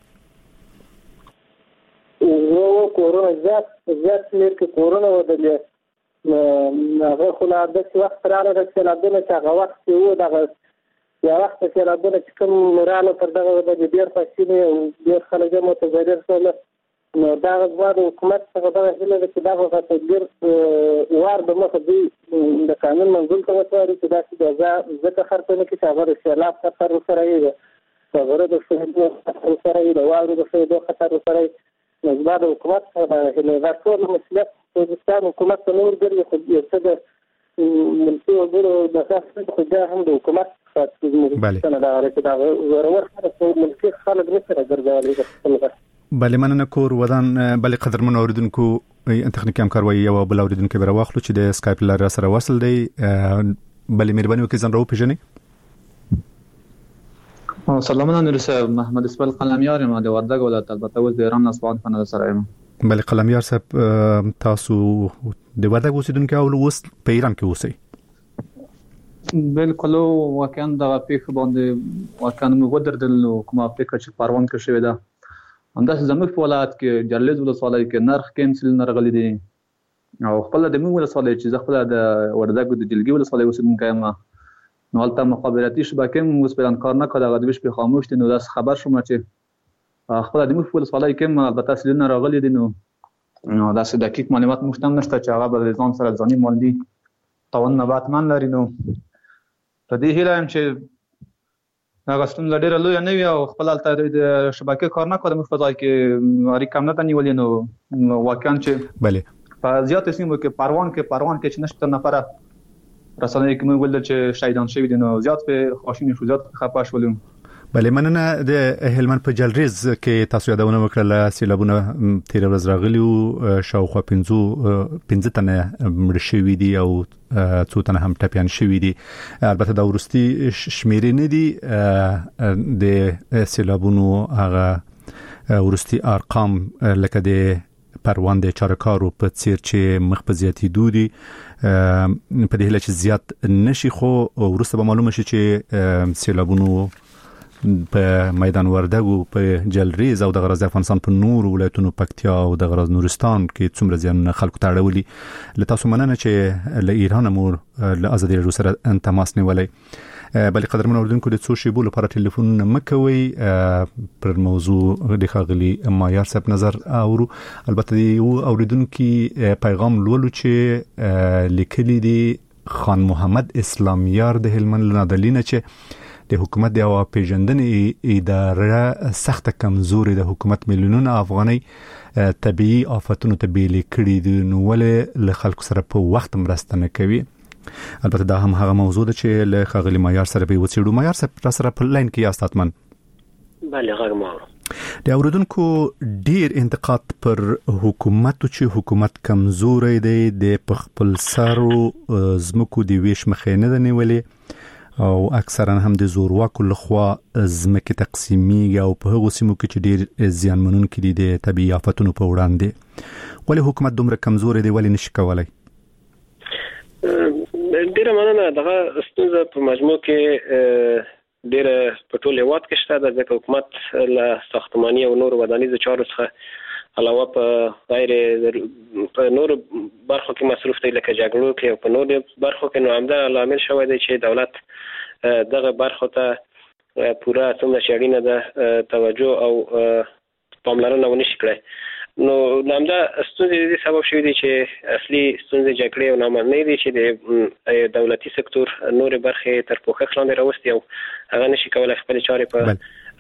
وو کورونه زیات زیات شمېر کې کورونه ودلې هغه خو لا داسې وخت راغلی د سیلابونه چې هغه وخت چې وو دغه یا وخت سیلابونه چې کوم راغله پر دغه باندې ډېر فصلونه او ډېر خلک یې متضرر شول نو دغه زما د حکومت څخه دغه هیله ده چې دغه تدبیر وار د مخه دوی د قانون منظور ته وسپاري چې داسې ځکه خرڅونه کړي چې هغه د سیلاب خطر ورسره وي د غره د ښویېدو خطر ورسره وي د واورې د ښویېدو خطر ورسره وي نو زما د حکومت څخه دغه هیله دا ټول مسؤلیت خوزستان حکومت ته نه ورګرځي خو یو څه د ملکي وګړو د خاص خو بیا هم د حکومت څخه څه نه دغه چې دغه زورور خلک ملکي خلک نه سره ګرځولي د خپل بله مننه کور ودان بله قدرمن اوریدونکو تخنیکي همکار وایي یو بل اوریدونکو به راواخلو چې د سکایپ لاره سره وصل دی بله مهرباني وکړئ ځان راوپېژنئ سلامونه نور صاحب محمد اسماعیل قلمیار یم د وردګ ولایت البته اوس د ایران اصفهان په نظر سره یم بله قلمیار صاحب تاسو د وردګ اوسیدونکي او اوس په ایران کې اوسئ بالکل واقعا دغه پیښه باندې واقعا موږ ودرېدل کومه پیښه چې پروان کې شوې ده همداسې زموږ په ولایت کې جرلیز ولسوالۍ کې نرخ کینسل نه راغلي دي او خپل د موږ ولسوالۍ چې زه خپل د وردګ د جلګي ولسوالۍ اوسیدونکی یم نو هلته مخابراتي شبکې هم اوس پلان کار نه کوي هغه د شپې خاموش دي نو داسې خبر شوم چې خپل د موږ ولسوالۍ کې البته سیلونه راغلي دي نو داسې دقیق معلومات موږ هم نشته چې هغه به ځان سره ځاني مالي تاوان نه باتمن لري نو په دې هیله یم چې هغه ستونزه ډېره لویه نه وي او خپل هلته د شبکې کار نه کوي موږ په ځای کې اړیکه هم نه ده نیولې نو واقعا چې بله په زیاتو سیمو کې پروان کې پروان کې چې نشته نفره رسنۍ کې موږ ولیدل چې شهیدان شوي دي نو زیات په خواشیني شو زیات خفه شولو بله مننه د هلمند په جلریز کې تاسو یادونه وکړه سیلابونه تیر ورځ راغلي او شاوخوا پنځه پنځه تنه مړ شوي دي او څو تنه هم ټپیان شوي دي البته دا وروستي شمیرې نه دي د سیلابونو هغه وروستي ارقام لکه د پروان د چارکارو په څیر چې مخ په زیاتېدو دي په دې هیله چې زیات نشي خو وروسته به معلومه شي چې سیلابونو په میدان وردګ او په جلریز او د غرض افغانستان په نور ولایتونو پکتیا او د غرض نورستان کې څومره زیان خلکو ته اړولي له تاسو مننه چې له ایران مور له ازادي راډیو سره تماس نیولای بلې قدرمن اوریدونکو د څو شیبو لپاره ټلیفون مکوي پر موضوع د خاغلی مایار صاحب نظر اورو البته یو اوریدونکو پیغام لولو چې لیکلي دي خان محمد اسلامیار د هلمند لنادلینه چې د حکومت د او پیژندنې اداره سخت کمزوري د حکومت میلیونونه افغاني طبيعي آفتونو ته بیل کړي دي نو ولې له خلکو سره په وخت مرسته نه کوي البته دا هم هغه موضوع ده چې له خاغلی مایار سره به وڅېړو مایار سره په لاین کې یاست اتمن بله غږ ما د اوریدونکو ډیر انتقاد پر حکومت چې حکومت کمزوري دی د خپل سرو زمکو دی ویش مخې نه نیولې او اکثرا هم د زورواکو لخوا زمکه تقسیمیږي او په هغو سیمو کې چې ډیر زیانمنونکي دي د طبيعي آفتونو په وړاندې ولې حکومت دومره کمزوري دی ولې نشي کولای ډیره مننه دغه ستونزه په مجموع کې ډیره په ټول هیواد کې شته د حکومت له ساختماني او نور ودانیزو چارو څخه علاوه په غیر په نور برخو کې مصروف دی لکه جګړو کې او په نور برخو کې نو همدا عامل شوی دی چې دولت دغه برخو ته پوره څومره چې اړینه ده توجه او پاملرنه ونشي کړی نو همدا ستونزې دې سبب شوي دي چې اصلي ستونزې جګړې او نامنۍ دي چې د دولتي سکتور نور برخې تر پوښښ لاندې راوستي او هغه نشي کولای خپل چارې په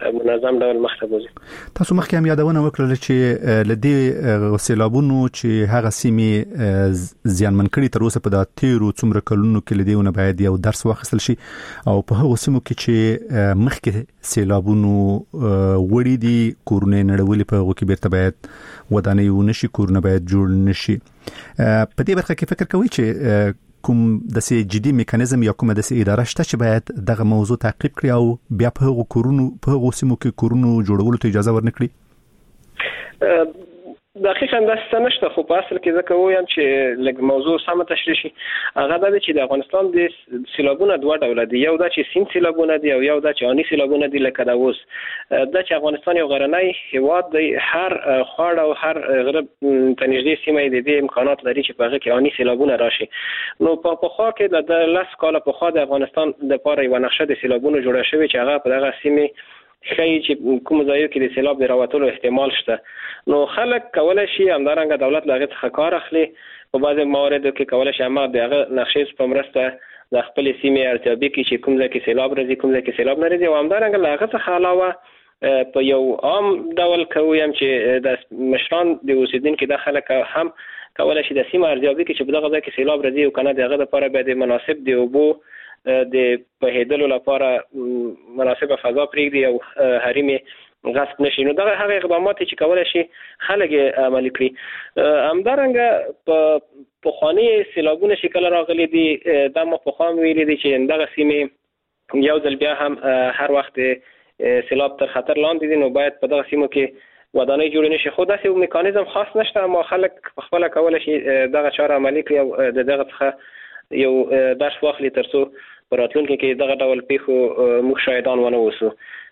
منظم ډول مخته بوزي. تاسو مخکې هم یادونه وکړه چې لدې سیلابونو چې هغه سیمې زیانمن کړي تر اوسه په د تیرو څومره کلونو کې لدیونه باید یو درس واخیستل شي او په هغه سیمو کې چې مخکې سیلابونو وړي دي کورونه نړولې په هغه کې بیرته باید ودانۍ ونشي کورونه باید جوړ نشي. په دې برخه کې فکر کوئ چې کوم د سي جدي میکانیزم یا کومه د سي اداره شته چې باید دغه موضوع تعقیب کړي او بیا په هغه کورونو په هغه سیمو کې کورونو جوړولو ته اجازه ورنکړي؟ دقیقاً دا څه نشته، خو په اصل کې ځکه وایم چې لږ موضوع سم تشریح شي. هغه دا چې د افغانستان د سیلابونه دوه ډوله دي، یو دا چې سیند سیلابونه دي او یو دا چې آنی سیلابونه دي. لکه دا اوس دا چې افغانستان یو غرنی هیواد دی، هر خواړه او هر غره ته نږدې سیمه د دې امکانات لري چې په هغه کې آنی سیلابونه راشي. نو په پخوا کې د لس کاله پخوا د افغانستان لپاره یو نقشه د سیلابونو جوړه شوې چې هغه په دغه سیمه خی چې کوم ځای کې د سیلاب د راوتلو احتمال شته. نو خلک کولای شي همدارنګه دولت له هغه څخه کار اخلي، په بعضي مواردو کې کولای شي هم د هغه نقشې په مرسته د خپل سیمې ارتباطي کې چې کوم ځای کې سیلاب راځي کوم ځای کې سیلاب نه راځي، او همدارنګه له هغه څخه علاوه په یو عام ډول کوم چې د مشران د اوسیدونکو د خلک هم کولای شي د سیمه ارتباطي کې چې په دغه ځای کې سیلاب راځي او کنه دغه لپاره به د مناسب دی او بو د بهیدلو لپاره مناسبه فضا پرېږدي او حریم غصب نشي. نو دغه هغه اقدامات چې کولای شي خلک عملي کړي. همدارنګه په پخوانی سیلابونه شکل راغلي دي، دا ما په خام ویلي دي چې دغه سیمه یو ځل بیا هم هر وخت سیلاب تر خطر لاندې دي، نو باید په دغه سیمو کې ودانۍ جوړ نشي. خو داسې یو میکانیزم خاص نشته، اما خلک خپل کولای شي دغه چاره عملي کړي او دغه څخه یو درس واخلي ترڅو په راتلونکي کې دغه ډول پیښو موږ شاهدان ونه اوسو.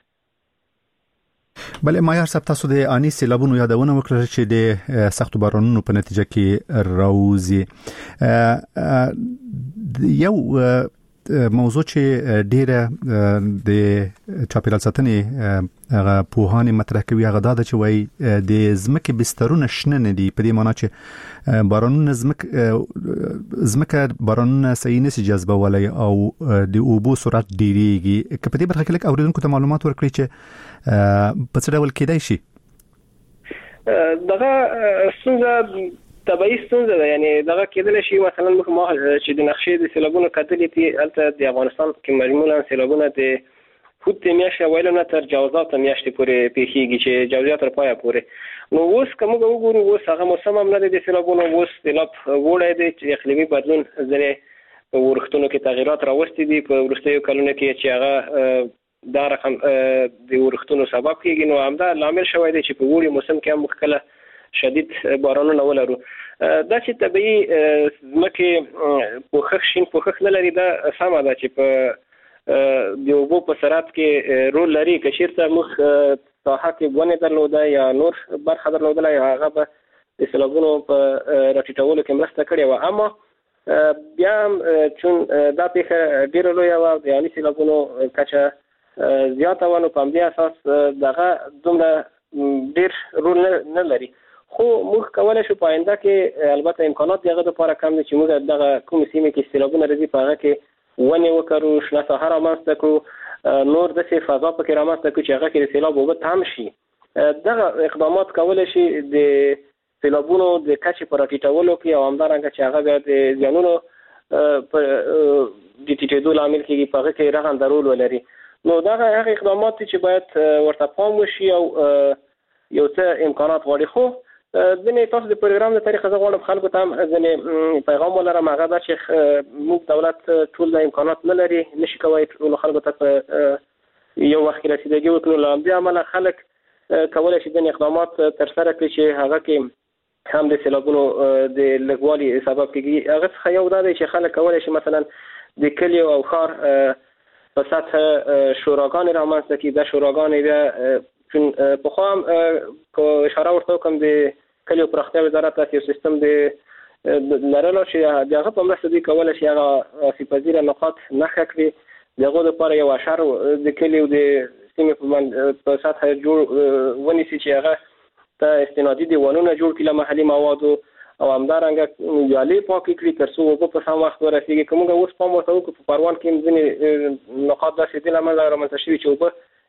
بلې مایار صاحب، تاسو د آنی سیلابونو یادونه وکړه چې د سختو بارانونو په نتیجه کې راوځي. یو موضوع چې ډیره د چاپیریال ساتنې هغه پوهان مطرح کوي هغه دا چې وایي د ځمکې بسترونه شنه نه دي، په دې معنی چې بارانونه ځمکه ځمکه بارانونه صحیح نشي جذبولای او د اوبو سرعت ډیریږي. که په دې برخه کې لکه اوریدونکو ته معلومات ورکړي چې په څه ډول کېدای شي؟ دغه ستونزه طبيعي ستونزه ده، یعنی دغه کېدل شي مثلا موږ ما چې د نقشې د سیلابونو کتلې دي البته د افغانستان کې معمولا سیلابونه د فوت میاشتې ویل نه تر جوازات میاشتې پورې پیښیږي چې جوازات تر پایه پورې. نو اوس کوم وګورو اوس هغه موسم هم نه دی د سیلابونو، اوس سیلاب وړي دي چې اقلیمي بدلون ځنې ورښتونو کې تغیرات راوستي دي په وروستیو کلونو کې چې هغه دا رقم د ورښتونو سبب کېږي. نو همدا لامل شوی دی چې په وړي موسم کې هم کله شدید بارانونه ولرو. دا چې طبيعي ځمکې پوښښ شین پوښښ نه لري، دا سمه ده چې په د اوبو په سرعت کې رول لري. که چېرته موږ ساحه کې ونې درلوده یا نور برخه درلودله یا هغه به د سیلابونو په راټیټولو کې مرسته کړې وه، اما بیا هم چون دا پیښه ډېره لویه وه، د آني سیلابونو کچه زیاته وه، نو په همدې اساس دغه دومره ډېر رول نه لري. خو موږ کولای شو په آینده کې البته امکانات دغه لپاره کم دي چې موږ دغه کوم سیمه کې سیلابونه راځي په هغه کې ونې وکړو، شنه ساحه رامنځته کړو، نور داسې فضا پکې رامنځته کړو چې هغه کې د سیلاب اوبه تم شي. دغه اقدامات کولای شي د سیلابونو د کچې په راټیټولو کې او همدارنګه چې هغه بیا د زیانونو په د ټیټېدو لامل کېږي په هغه کې رغنده رول ولري. نو دغه هغه اقدامات چې باید ورته پام وشي او یو څه امکانات غواړي. خو ځینې تاسو د پروګرام له طریقه زه غواړم خلکو ته هم ځینې پیغام ولرم، هغه دا چې موږ دولت ټول د امکانات نه لري، نشي کولی ټولو خلکو ته په یو وخت کې رسیدګي وکړو. له همدې امله خلک کولی شي ځینې اقدامات ترسره کړي چې هغه کې هم د سیلابونو د لږوالي سبب کېږي. هغه څخه یو دا دی چې خلک کولی شي مثلا د کلیو او ښار په سطح شوراګانې رامنځته کړي. دا شوراګانې بیا چون په خو هم که اشاره ورته وکړم د کلیو پراختیا وزارت داسې یو سیستم د لرلو چې د هغه په مرسته دوی کولی شي هغه آسیب‌پذیره نقاط نښه کړي، د هغو دپاره یو اشر د کلیو د سیمې په سطحه جوړ ونیسي چې هغه ته استنادي دیوالونه جوړ کړي له محلي موادو او همدارنګه ویالې پاکې کړي تر څو اوبه په سم وخت ورسېږي. که موږ اوس پام ورته وکړو په پروان کې ځینې نقاط داسې دي له منځه رامنځته شوي چې اوبه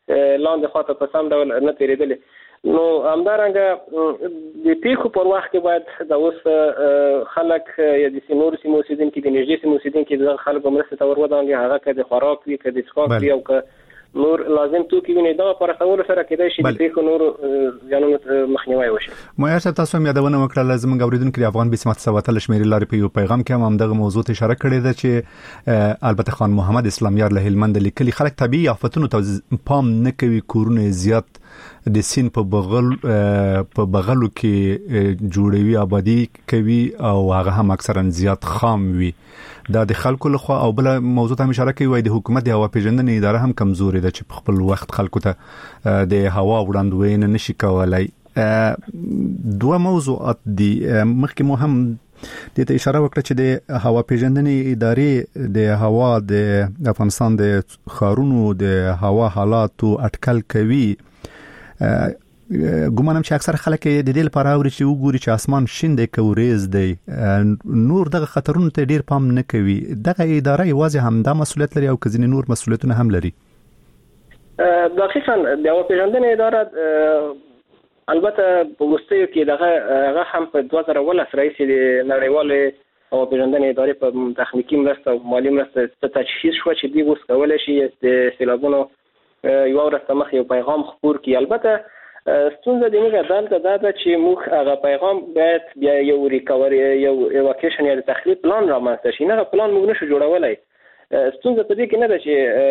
لاندې خاطر په سم ډول نه تیریدل. نو همدارنګه د پیښو پر وخت کې باید د اوس خلک یا د سینور سیمو اوسیدونکي د نږدې سیمو اوسیدونکي د خلکو مرسته ته ورودانګي هغه که د خوراک وي که د څښاک وي او که نور لازم توکي ویني دا پر خبرو سره کېدای شي د پیښو نور ځانونو مخنیوي وشي. ما یې تاسو هم یادونه وکړه لازم غوړیدونکو د افغان بسمت سواتل شمیري لارې په یو پیغام کې هم دغه موضوع ته اشاره کړې ده چې البته خان محمد اسلامیار له هلمند لیکلي خلک طبيعي آفتونو ته پام نه کوي کورونه زیات د سین په بغل په بغلو کې جوړوي آبادی کوي او هغه هم اکثرا زیات خام وي. دا د خلکو لخوا او بل موضوع ته اشاره کوي وای د حکومت د هوا پیژندنې اداره هم کمزوري ده چې په خپل وخت خلکو ته د هوا وړاندوینه نشي کولای. دوه موضوعات دي مخکې مو هم د ته اشاره وکړه چې د هوا پیژندنې ادارې د هوا د افغانستان د خارونو د هوا حالاتو اټکل کوي. ګومانم چې اکثر خلک د دې لپاره اوري چې وګوري چې اسمان شین دی که وريز دی نور دغه خطرونو ته ډیر پام نه کوي. دغه اداره یوازې هم دا مسؤلیت لري او کزینې نور مسؤلیتونه هم لري. دقیقاً د هوا پیژندنې اداره البته په وروستیو کې دغه هغه هم په دوه زره ولس رئیس د نړیوالې هوا پیژندنې ادارې په تخنیکي مرسته او مالي مرسته ته تجهیز شو چې دوی اوس کولی شي د سیلابونو یو ورځ مخ یو پیغام خپور کړي. البته ستونزه د موږ دلته دا ده چې موږ هغه پیغام باید بیا یو ریکوري یو ایواکیشن یا تخلیق پلان رامنځته شي. نه پلان موږ نشو جوړولای. ستونزه په دې کې نه ده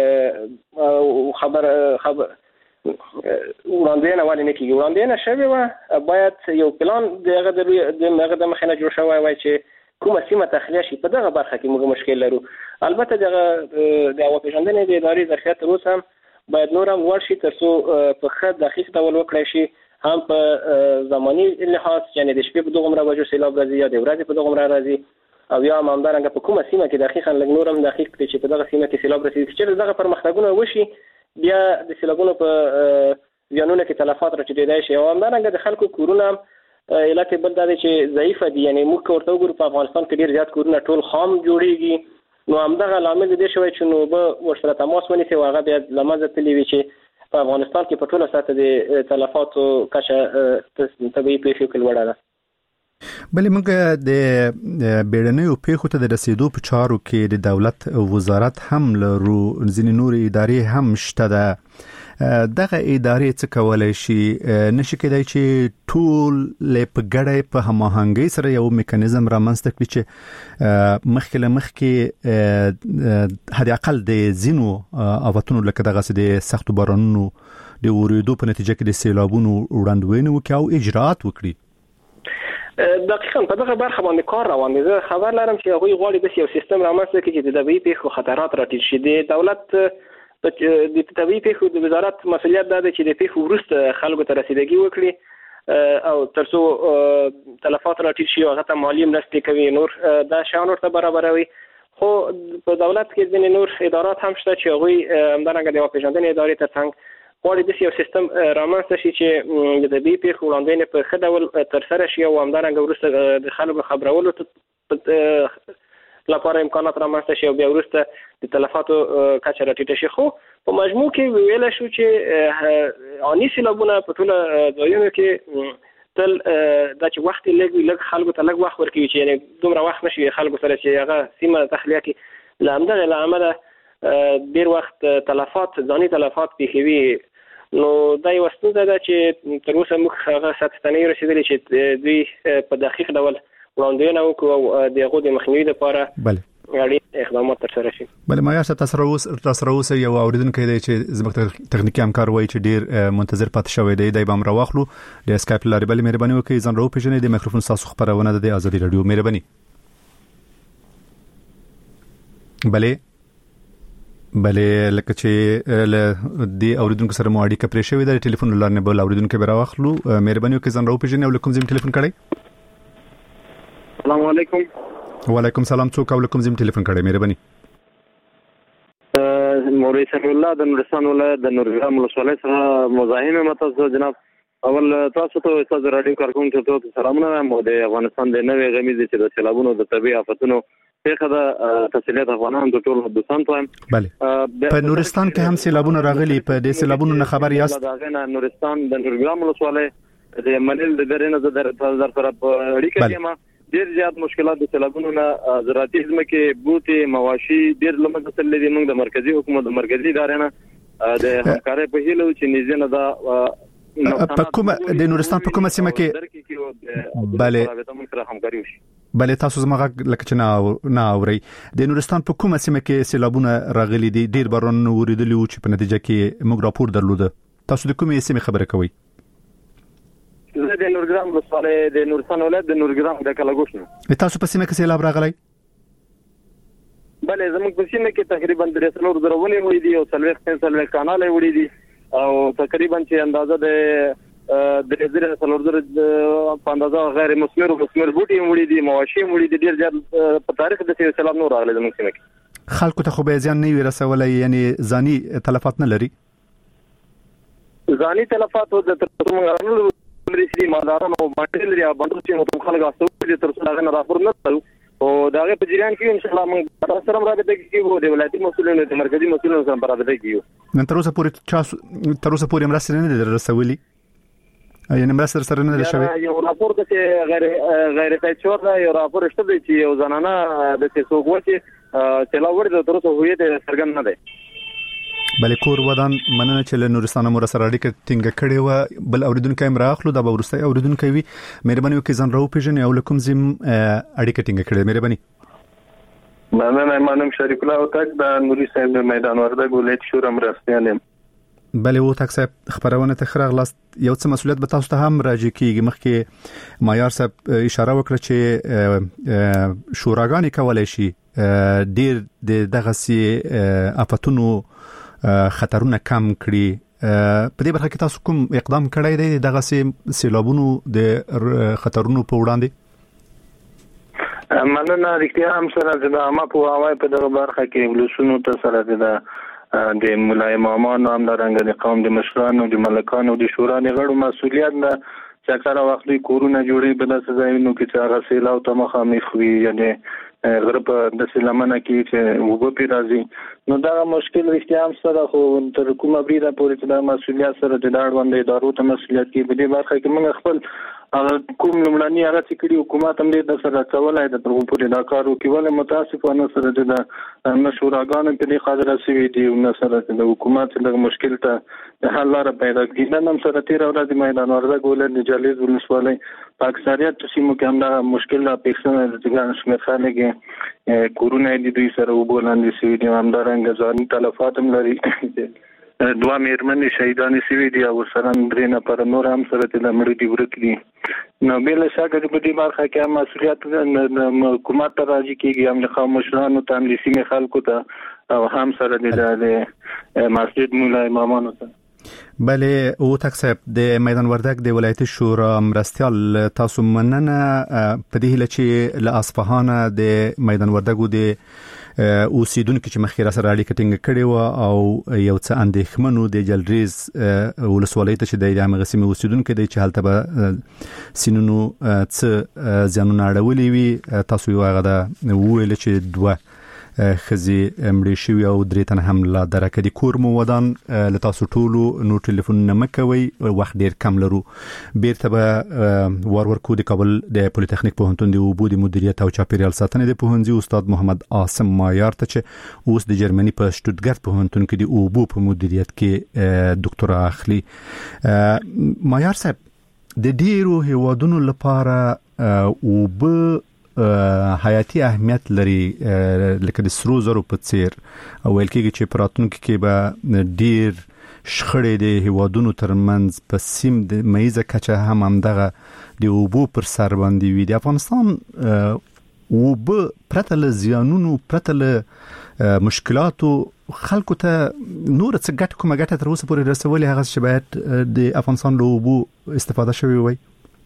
چې خبر خبر وړاندوینه ولې نه کیږي. وړاندوینه شوې وه باید یو پلان دغه د هغه د مخې نه جوړ شوی وای چې کومه سیمه تخلیه شي. په دغه برخه کې موږ مشکل لرو. البته دغه د هوا پیژندنې د ادارې ظرفیت تر اوسه هم باید نور هم لوړ شي تر څو په ښه دقیق ډول وکړای شي هم په زماني لحاظ یعنې د شپې په دومره بجو سیلاب راځي یا د ورځې په دومره راځي او یا هم همدارنګه په کومه سیمه کې دقیقاً لږ نور هم دقیق کړي چې په دغه سیمه کې سیلاب رسېږي. چې دغه پرمختګونه وشي بیا د سیلابونو په زیانونو کې تلفات راټیټېدای شي او همدارنګه د خلکو کورونه هم علت بل دا دی چې ضعیفه دي. یعنې موږ که ورته وګورو په افغانستان کې ډېر زیات کورونه ټول خام جوړېږي. نو همدغه لامل دې شوی چې نو به ورسره تماس ونیسي او هغه بیا له منځه تللی وي چې په افغانستان کې په ټوله سطحه د تلفاتو کچه طبیعي پیښو کې لوړه ده. بلې موږ د بیړنیو پیښو ته د رسیدو په چارو کې د دولت وزارت هم لرو ځینې نورې ادارې هم شته ده. دغه ادارې څه کولای شي؟ نشي کېدای چې ټول په ګډه په هماهنګۍ سره یو میکانیزم رامنځته کړي چې مخکې له مخکې حد اقل د ځینو آفتونو لکه دغسې د سختو بارانونو د ورېدو په نتیجه کې د سیلابونو وړاندوینه وکړي او اجراات وکړي. دقیقاً په دغه برخه باندې کار روان دی. زه خبر لرم چې هغوی غواړي داسې یو سیستم رامنځته کړي چې د طبیعي پیښو خطرات راټیټ شي. د دولت د طبیعي پیښو د وزارت مسؤلیت دا دی چې د پیښو وروسته خلکو ته رسیدګي وکړي او تر څو تلفات راټیټ شي هغه ته مالي مرستې کوي نور دا شیان ورته برابروي. خو په دولت کې ځینې نور ادارات هم شته چې هغوی همدارنګه د هوا پیژندنې ادارې تر څنګ غواړي داسې یو سیستم رامنځته شي چې د طبیعي پیښو وړاندوینه په ښه ډول ترسره شي او همدارنګه وروسته د خلکو خبرولو لپاره امکانات رامنځته شي او بیا وروسته د تلفاتو کچه راټیټه شي. خو په مجموع کې ویلی شو چې آني سیلابونه په ټوله ځایونو کې تل دا چې وخت یې لږ وي لږ خلکو ته لږ وخت ورکوي چې یعنې دومره وخت نه شي خلکو سره چې هغه سیمه تخلیه کړي. له همدغې له امله ډېر وخت تلفات ځاني تلفات پېښوي. نو دا یوه ستونزه ده چې تر اوسه موږ هغه سطح ته نه یو رسېدلي چې دوی په دقیق ډول وړاندوینه وکړو او د هغو د مخنیوي لپاره اړین اقدامات ترسره شي. بله ما یاسته تاسو راوسه یو اورېدونکی دی چې زموږ تخنیکي همکار وایي چې ډېر منتظر پاتې شوی دی. دی به هم راواخلو د اسکایپ له لارې. بلې مهرباني وکړئ ځان راوپېژنئ. د مایکروفون ستاسو خپرونه ده د ازادي راډیو. مهرباني. بلې بلې لکه چې له دې اورېدونکو سره مو اړیکه پرې شوې ده د ټلیفون له لارې نه بل اورېدونکی به راواخلو. مهرباني وکړئ ځان راوپېژنئ او له کوم ځای مو ټلیفون کړی؟ السلام علیکم. وعلیکم سلام. څوک او له کوم ځای مو ټلیفون کړی؟ مهرباني. مولوي سمیع الله د نورستان ولایت د نورګرام ولسوالۍ څخه مزاحم یم. تاسو جناب اول تاسو ته استاد راډیو کارکونکو ته سلامونه وایم. د افغانستان د نوې غمیزې چې د سیلابونو د طبیعي آفتونو څخه د تسلیت افغانان د ټولو د سنت وایم. بله په نورستان کې هم سیلابونه راغلي، په دې سیلابونو نه خبر یاست؟ دا نه نورستان د نورګرام ولسوالۍ د منل د درنه د در سره په اړیکه کې ما ډیر زیات مشکلات د سیلابونو نه زراعتي ځمکې بوتي مواشي ډیر لمده تللې دي. موږ د مرکزی حکومت د مرکزی ادارې نه د همکارۍ په هیله چې نږدې نه دا په کومه د نورستان په کومه سیمه کې بله بله تاسو زما غږ لکه چې نه اوري د نورستان په کومه سیمه کې سیلابونه راغلي دي؟ ډیر باران وریدلی او چې په نتیجه کې موږ راپور درلوده. تاسو د کومې سیمه خبره کوئ؟ زه د نورګرام ولسوالۍ د نورستان ولایت د نورګرام د کلاګوش نه. تاسو په سیمه کې سیلاب راغلی؟ بله زموږ په سیمه کې تقریبا درې څلور درونه وړي دي او څلوېښت پنځه کانال وړي دي او تقریبا چې اندازه د درې زره څلور زره په اندازه غیر مثمر او مثمر بوټي وړي دي، مواشي وړي دي. ډیر زیات په تاریخ د سیلاب نور راغلي زموږ سیمه کې. خلکو ته خو به ځان نه ورسولای، یعنی ځاني تلفات نه لري؟ ځاني تلفات د ترڅو مرسي مالداران او باندې لري باندې چې نو خلک اساسي تر څو دا نه راپور نه کړو او داغه په جریان کې ان شاء الله موږ سره راځي چې وو د ولایتي مسؤلینو د مرکزی مسؤلینو سره راځي کیو. نن تر اوسه پورې تاسو تر اوسه پورې مرسته نه درسولي، یعنی مرسته سره نه شوی؟ یو راپور چې غیر غیر تایید دا یو راپور شته چې یو زنانه د څو غوښتي چې لا ورته تر اوسه هویت څرګند نه دی. بلې کور ودان مننه چې له نورستان مو سره اړیکه ټینګه کړې و. بل اوریدونکو هم راخلو دا به ورسته اوریدونکو وي. مهرباني وکړئ ځان راو پیژنئ او لکم زم اړیکه ټینګه کړئ. مهرباني. مننه. منم شریف الله اوتاک د نوري صاحب میدان وردګ ولایت شورا مرستيال یم. بلې اوتاک صاحب خبرونه ته خره غلاست یو څه مسولیت به تاسو ته هم راځي کیږي. مخکې مایار صاحب اشاره وکړه چې شوراګانې کولای شي ډیر د دغه سي افتونو خطرونه کم کړي. په دې برخه کې تاسو کوم اقدام کړی دی دغه سي سیلابونو د خطرونو په وړاندې؟ مننه. رښتیا هم سره د عامه په هواي په دغه برخه کې ولسونو ته سره د د ملای امامانو هم د رنګ د قوم د مشرانو د ملکانو د شورا د غړو مسولیت نه چې کله وخت کورونه جوړي بل څه ځایونو کې چې هغه سیلاب ته مخامخ وي، یعنی غرب د سلامانه کې چې وګ پی راځي نو دا مشکل رښتیا هم سره خو تر کومه بریده پورې چې د مسولیت سره د اړوند ادارو ته مسولیت کې په دې برخه کې موږ خپل کوم لمړنی هغه چې کړي حکومت هم دې سره کولای د تر پورې دا کار وکړي. ولې متاسفانه سره د مشورګانو په دې خاطر سوي دي نو سره د حکومت د مشکل ته حل لاره پیدا کړي. نن هم سره تیر ورځ میدان وردګ ولایت جالیز ولسوالۍ په اکثریت سیمو کې هم دا مشکل لا پیښه د ځان شمیر خلک کورونه دي دوی سره وبولاندې سوي دي، همدارنګه ځاني تلفات هم لري. دوه میرمنې شهیدانې سوي دي او سره درې نفر نور هم سره د مړي دي ورک دي. نو بل څنګه په دې برخه کې هم مسؤلیت د حکومت ته راځي کېږي، هم د قوم مشرانو ته، هم د سیمې خلکو ته او هم سره د مسجد مولا امامانو ته. بله اوتاک صاحب د میدان وردګ د ولایت شورا مرستيال تاسو مننه. په دې هله چې له اصفهان د میدان وردګ د اوسیدونکو چې مخکې را سره اړیکه ټینګه کړې و او یو څه اندېښمنو د جلریز ولسوالۍ ته چې د هغه سیمې اوسیدونکو دی چې هلته به سینونو څه ځانونه اړولي وي. تاسو یو هغه د ویل چې دوه خزي مړي شوی او درې تنه هم لا درکه دي. کور مو ودان له تاسو ټولو نو ټلیفون نه مکوي، وخت ډیر کم لرو. بیرته به ور ور کو د کابل د پولیټیکنیک پوهنتون د اوبو د مدیریت او چاپیریال ساتنې د پوهنځي استاد محمد عاصم مایار ته چې اوس د جرمني په شټوتګارت پوهنتون کې د اوبو په مدیریت کې ډاکټورا اخلي. مایار صاحب د ډیرو هیوادونو لپاره اوبو حیاتي اهمیت لري لکه د سرو زرو په څیر او ویل کېږي چې پراتونکو کې به ډیر شخړې د هیوادونو ترمنځ په سیم د مېزه کچه هم همدغه د اوبو پر سر باندې وي. د افغانستان اوبو پرته له زیانونو پرته له مشکلاتو خلکو ته نور څه ګټه کومه ګټه تر اوسه پورې رسولې هغه چې باید د افغانستان له اوبو استفاده شوی وي؟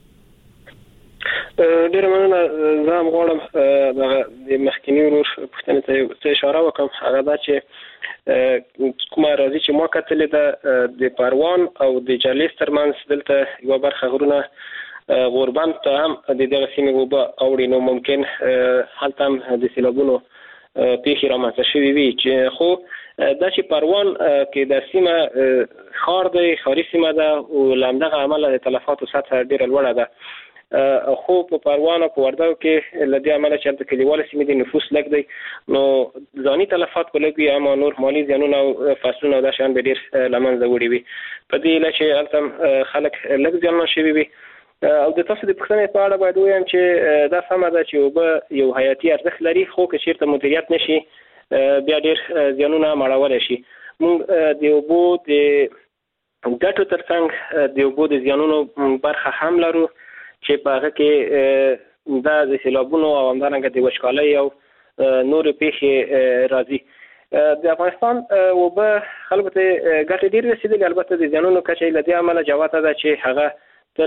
ډیره مننه. زه هم غواړم د مخکینی ورور پوښتنې ته اشاره وکړم. هغه دا چې کومه راځي چې ما کتلې ده د پروان او د جالیس ترمنځ دلته یو برخه غرونه غوربند ته هم د دغه سیمې وبه اوړي نو ممکن هلته هم د سیلابونو پیښې رامنځته شوي وي چې خو دا چې پروان کې د سیمه ښار دی ښاري سیمه ده او له همدغه امله د تلفاتو سطحه ډېره لوړه ده خو په پروان او په وردګو کې له دې امله چې هلته کلیواله سیمې دي نفوس لږ دی نو ځاني تلفات به لږ وي اما نور مالي زیانونه او فصلونه او دا شیان به ډېر له منځه وړي وي په دې هیله چې هلته خلک لږ زیانمن شوي وي او د تاسو د پوښتنې په اړه باید ووایم چې دا سمه ده چې اوبه یو حیاتي ارزښت لري خو که چېرته مدیریت نشي بیا ډېر زیانونه مړولی شي موږ د اوبو د ګټو ترڅنګ د اوبو د زیانونو برخه هم لرو چې په هغه کې دا د سیلابونو او همدارنګه د وچکالۍ او نورې پیښې راځي د افغانستان اوبه خلکو ته ګټې ډېرې رسېدلې البته د زیانونو کچه یې له دې امله جوته ده چې هغه تل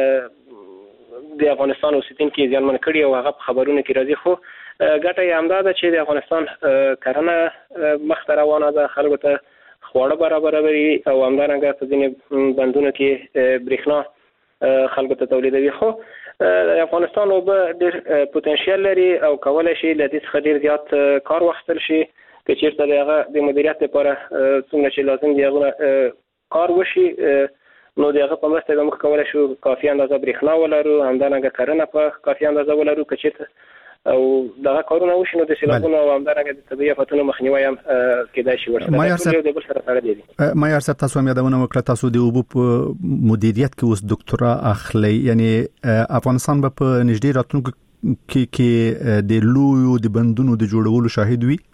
د افغانستان اوسیدونکي زیانمن کړي او هغه په خبرونو کې راځي خو ګټه یې همدا ده چې د افغانستان کرنه مخته روانه ده خلکو ته خواړه برابروي او همدارنګه په ځینې بندونو کې برېښنا خلکو ته تولیدوي خو د افغانستان اوبه ډېر پوتنشیل لري او کولی شي له دې څخه ډېر زیات کار واخیستل شي که چېرته د هغه د مدیریت لپاره څومره چې لازم دي هغونه کار وشي نو دغه په مرسته موږ کولای شو کافي اندازه برېښنا ولرو همدارنګه کرنه په کافي اندازه ولرو که چېرته او دغه کارونه وشي نو د سیلابونو او همدارنګه د طبیعي آفتونو مخنیوي هم کېدای شي ورسره ټول د بل سره تړلي دي. معیار صاحب تاسو هم یادونه وکړه تاسو د اوبو په مدیریت کې اوس ډاکټرا اخلي یعنی افغانستان به په نږدې راتلونکو کې کې د لویو د بندونو د جوړولو شاهد وي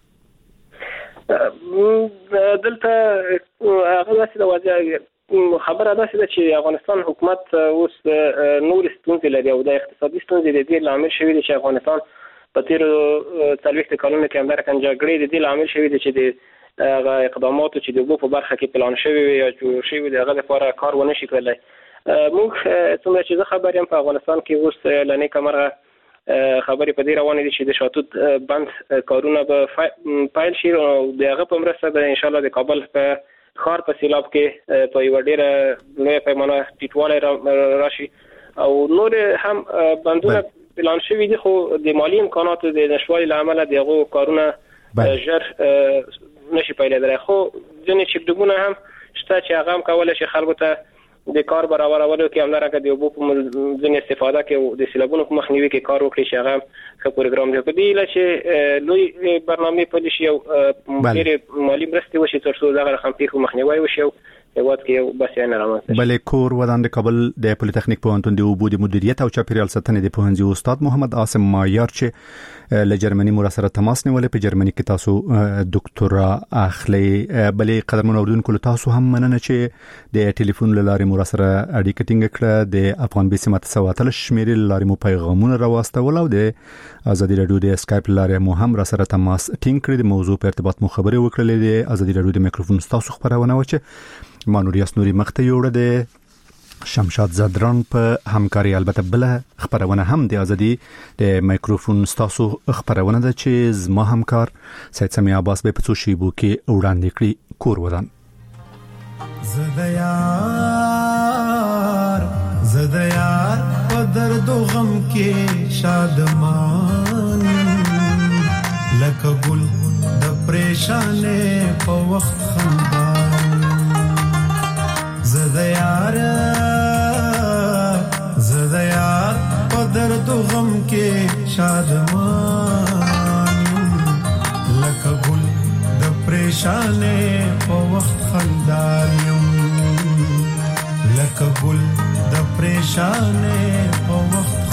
دلته هغه څه د وضعیت خبره ده چې افغانستان حکومت اوس نور ستونزې لري او د اقتصادي ستونزې د دې لامل شوی دی چې افغانستان په تیر څلوېښت کلونو کې همدارنګه جګړې د دې لامل شوی دی چې د هغه اقداماتو چې د اوبو په برخه کې پلان شوی وي یا جوړ شوی دی هغه لپاره کار ونه شي کولای. موږ څومره چې زه خبر یم په افغانستان کې اوس له نیکه مرغه خبرې په دې روانې دي چې د شاتوت بند کارونه به پیل شي او د هغه په مرسته به انشاءالله د کابل په خار په سیلاب کې په یو ډېره لویه پیمانه ټیټوالی راشي او نور هم بندونه پلان شوي دي خو د مالي امکاناتو د نشوالي له امله د هغو کارونه ژر نشي پیلېدلی خو ځینې چکډوبونه هم شته چې هغه هم کولی شي خلکو ته د کار برابرولو کې همدارنګه د اوبو په ځینې استفاده کې او د سیلابونو په مخنیوي کې کار وکړي چې هغه ښه پروګرام دی. په دې هیله چې لوی برنامې پلي شي او ډېرې مالي مرستې وشي تر څو دغه رقم پیښو مخنیوی وشي او هیواد کې یو بسیانه رامنځته شي. بلې کور ودان د کابل د پولیټیکنیک پوهنتون د اوبو د مدیریت او چاپیریال ساتنې د پوهنځي استاد محمد عاصم مایار چې له جرمني مو سره تماس نیولې په جرمني کې تاسو ډاکټرا اخلي. بلې قدرمن اوردونکو له تاسو هم مننه چې د ټلیفون له لارې مو سره اړیکه ټینګ کړه د افغان بي سمات سواتل شمیرې لارې مو پیغامونه راوستول او د ازادي رادیو د اسکایپ لارې مو هم را سره تماس ټینګ کړی د موضوع په ارتباط مو خبرې وکړلې د ازادي رادیو د میکروفون تاسو خبرونه و چې مانوریاس نوري مخته یوړه د شمشاد زدران په همکاري البته بل خبرونه هم د ازادي د میکروفون تاسو خبرونه ده چې زما همکار سید سمی عباس به پڅو شیبو کې وړاندې کړی کور ودان زديار زديار په درد او غم کې شادمان لکه ګل د پریشانې په وخت خندان زديار زديار په درد او غم کې شادمان لکه ګل د پریشانې په وخت خندان لکه ګل د پریشانې په وخت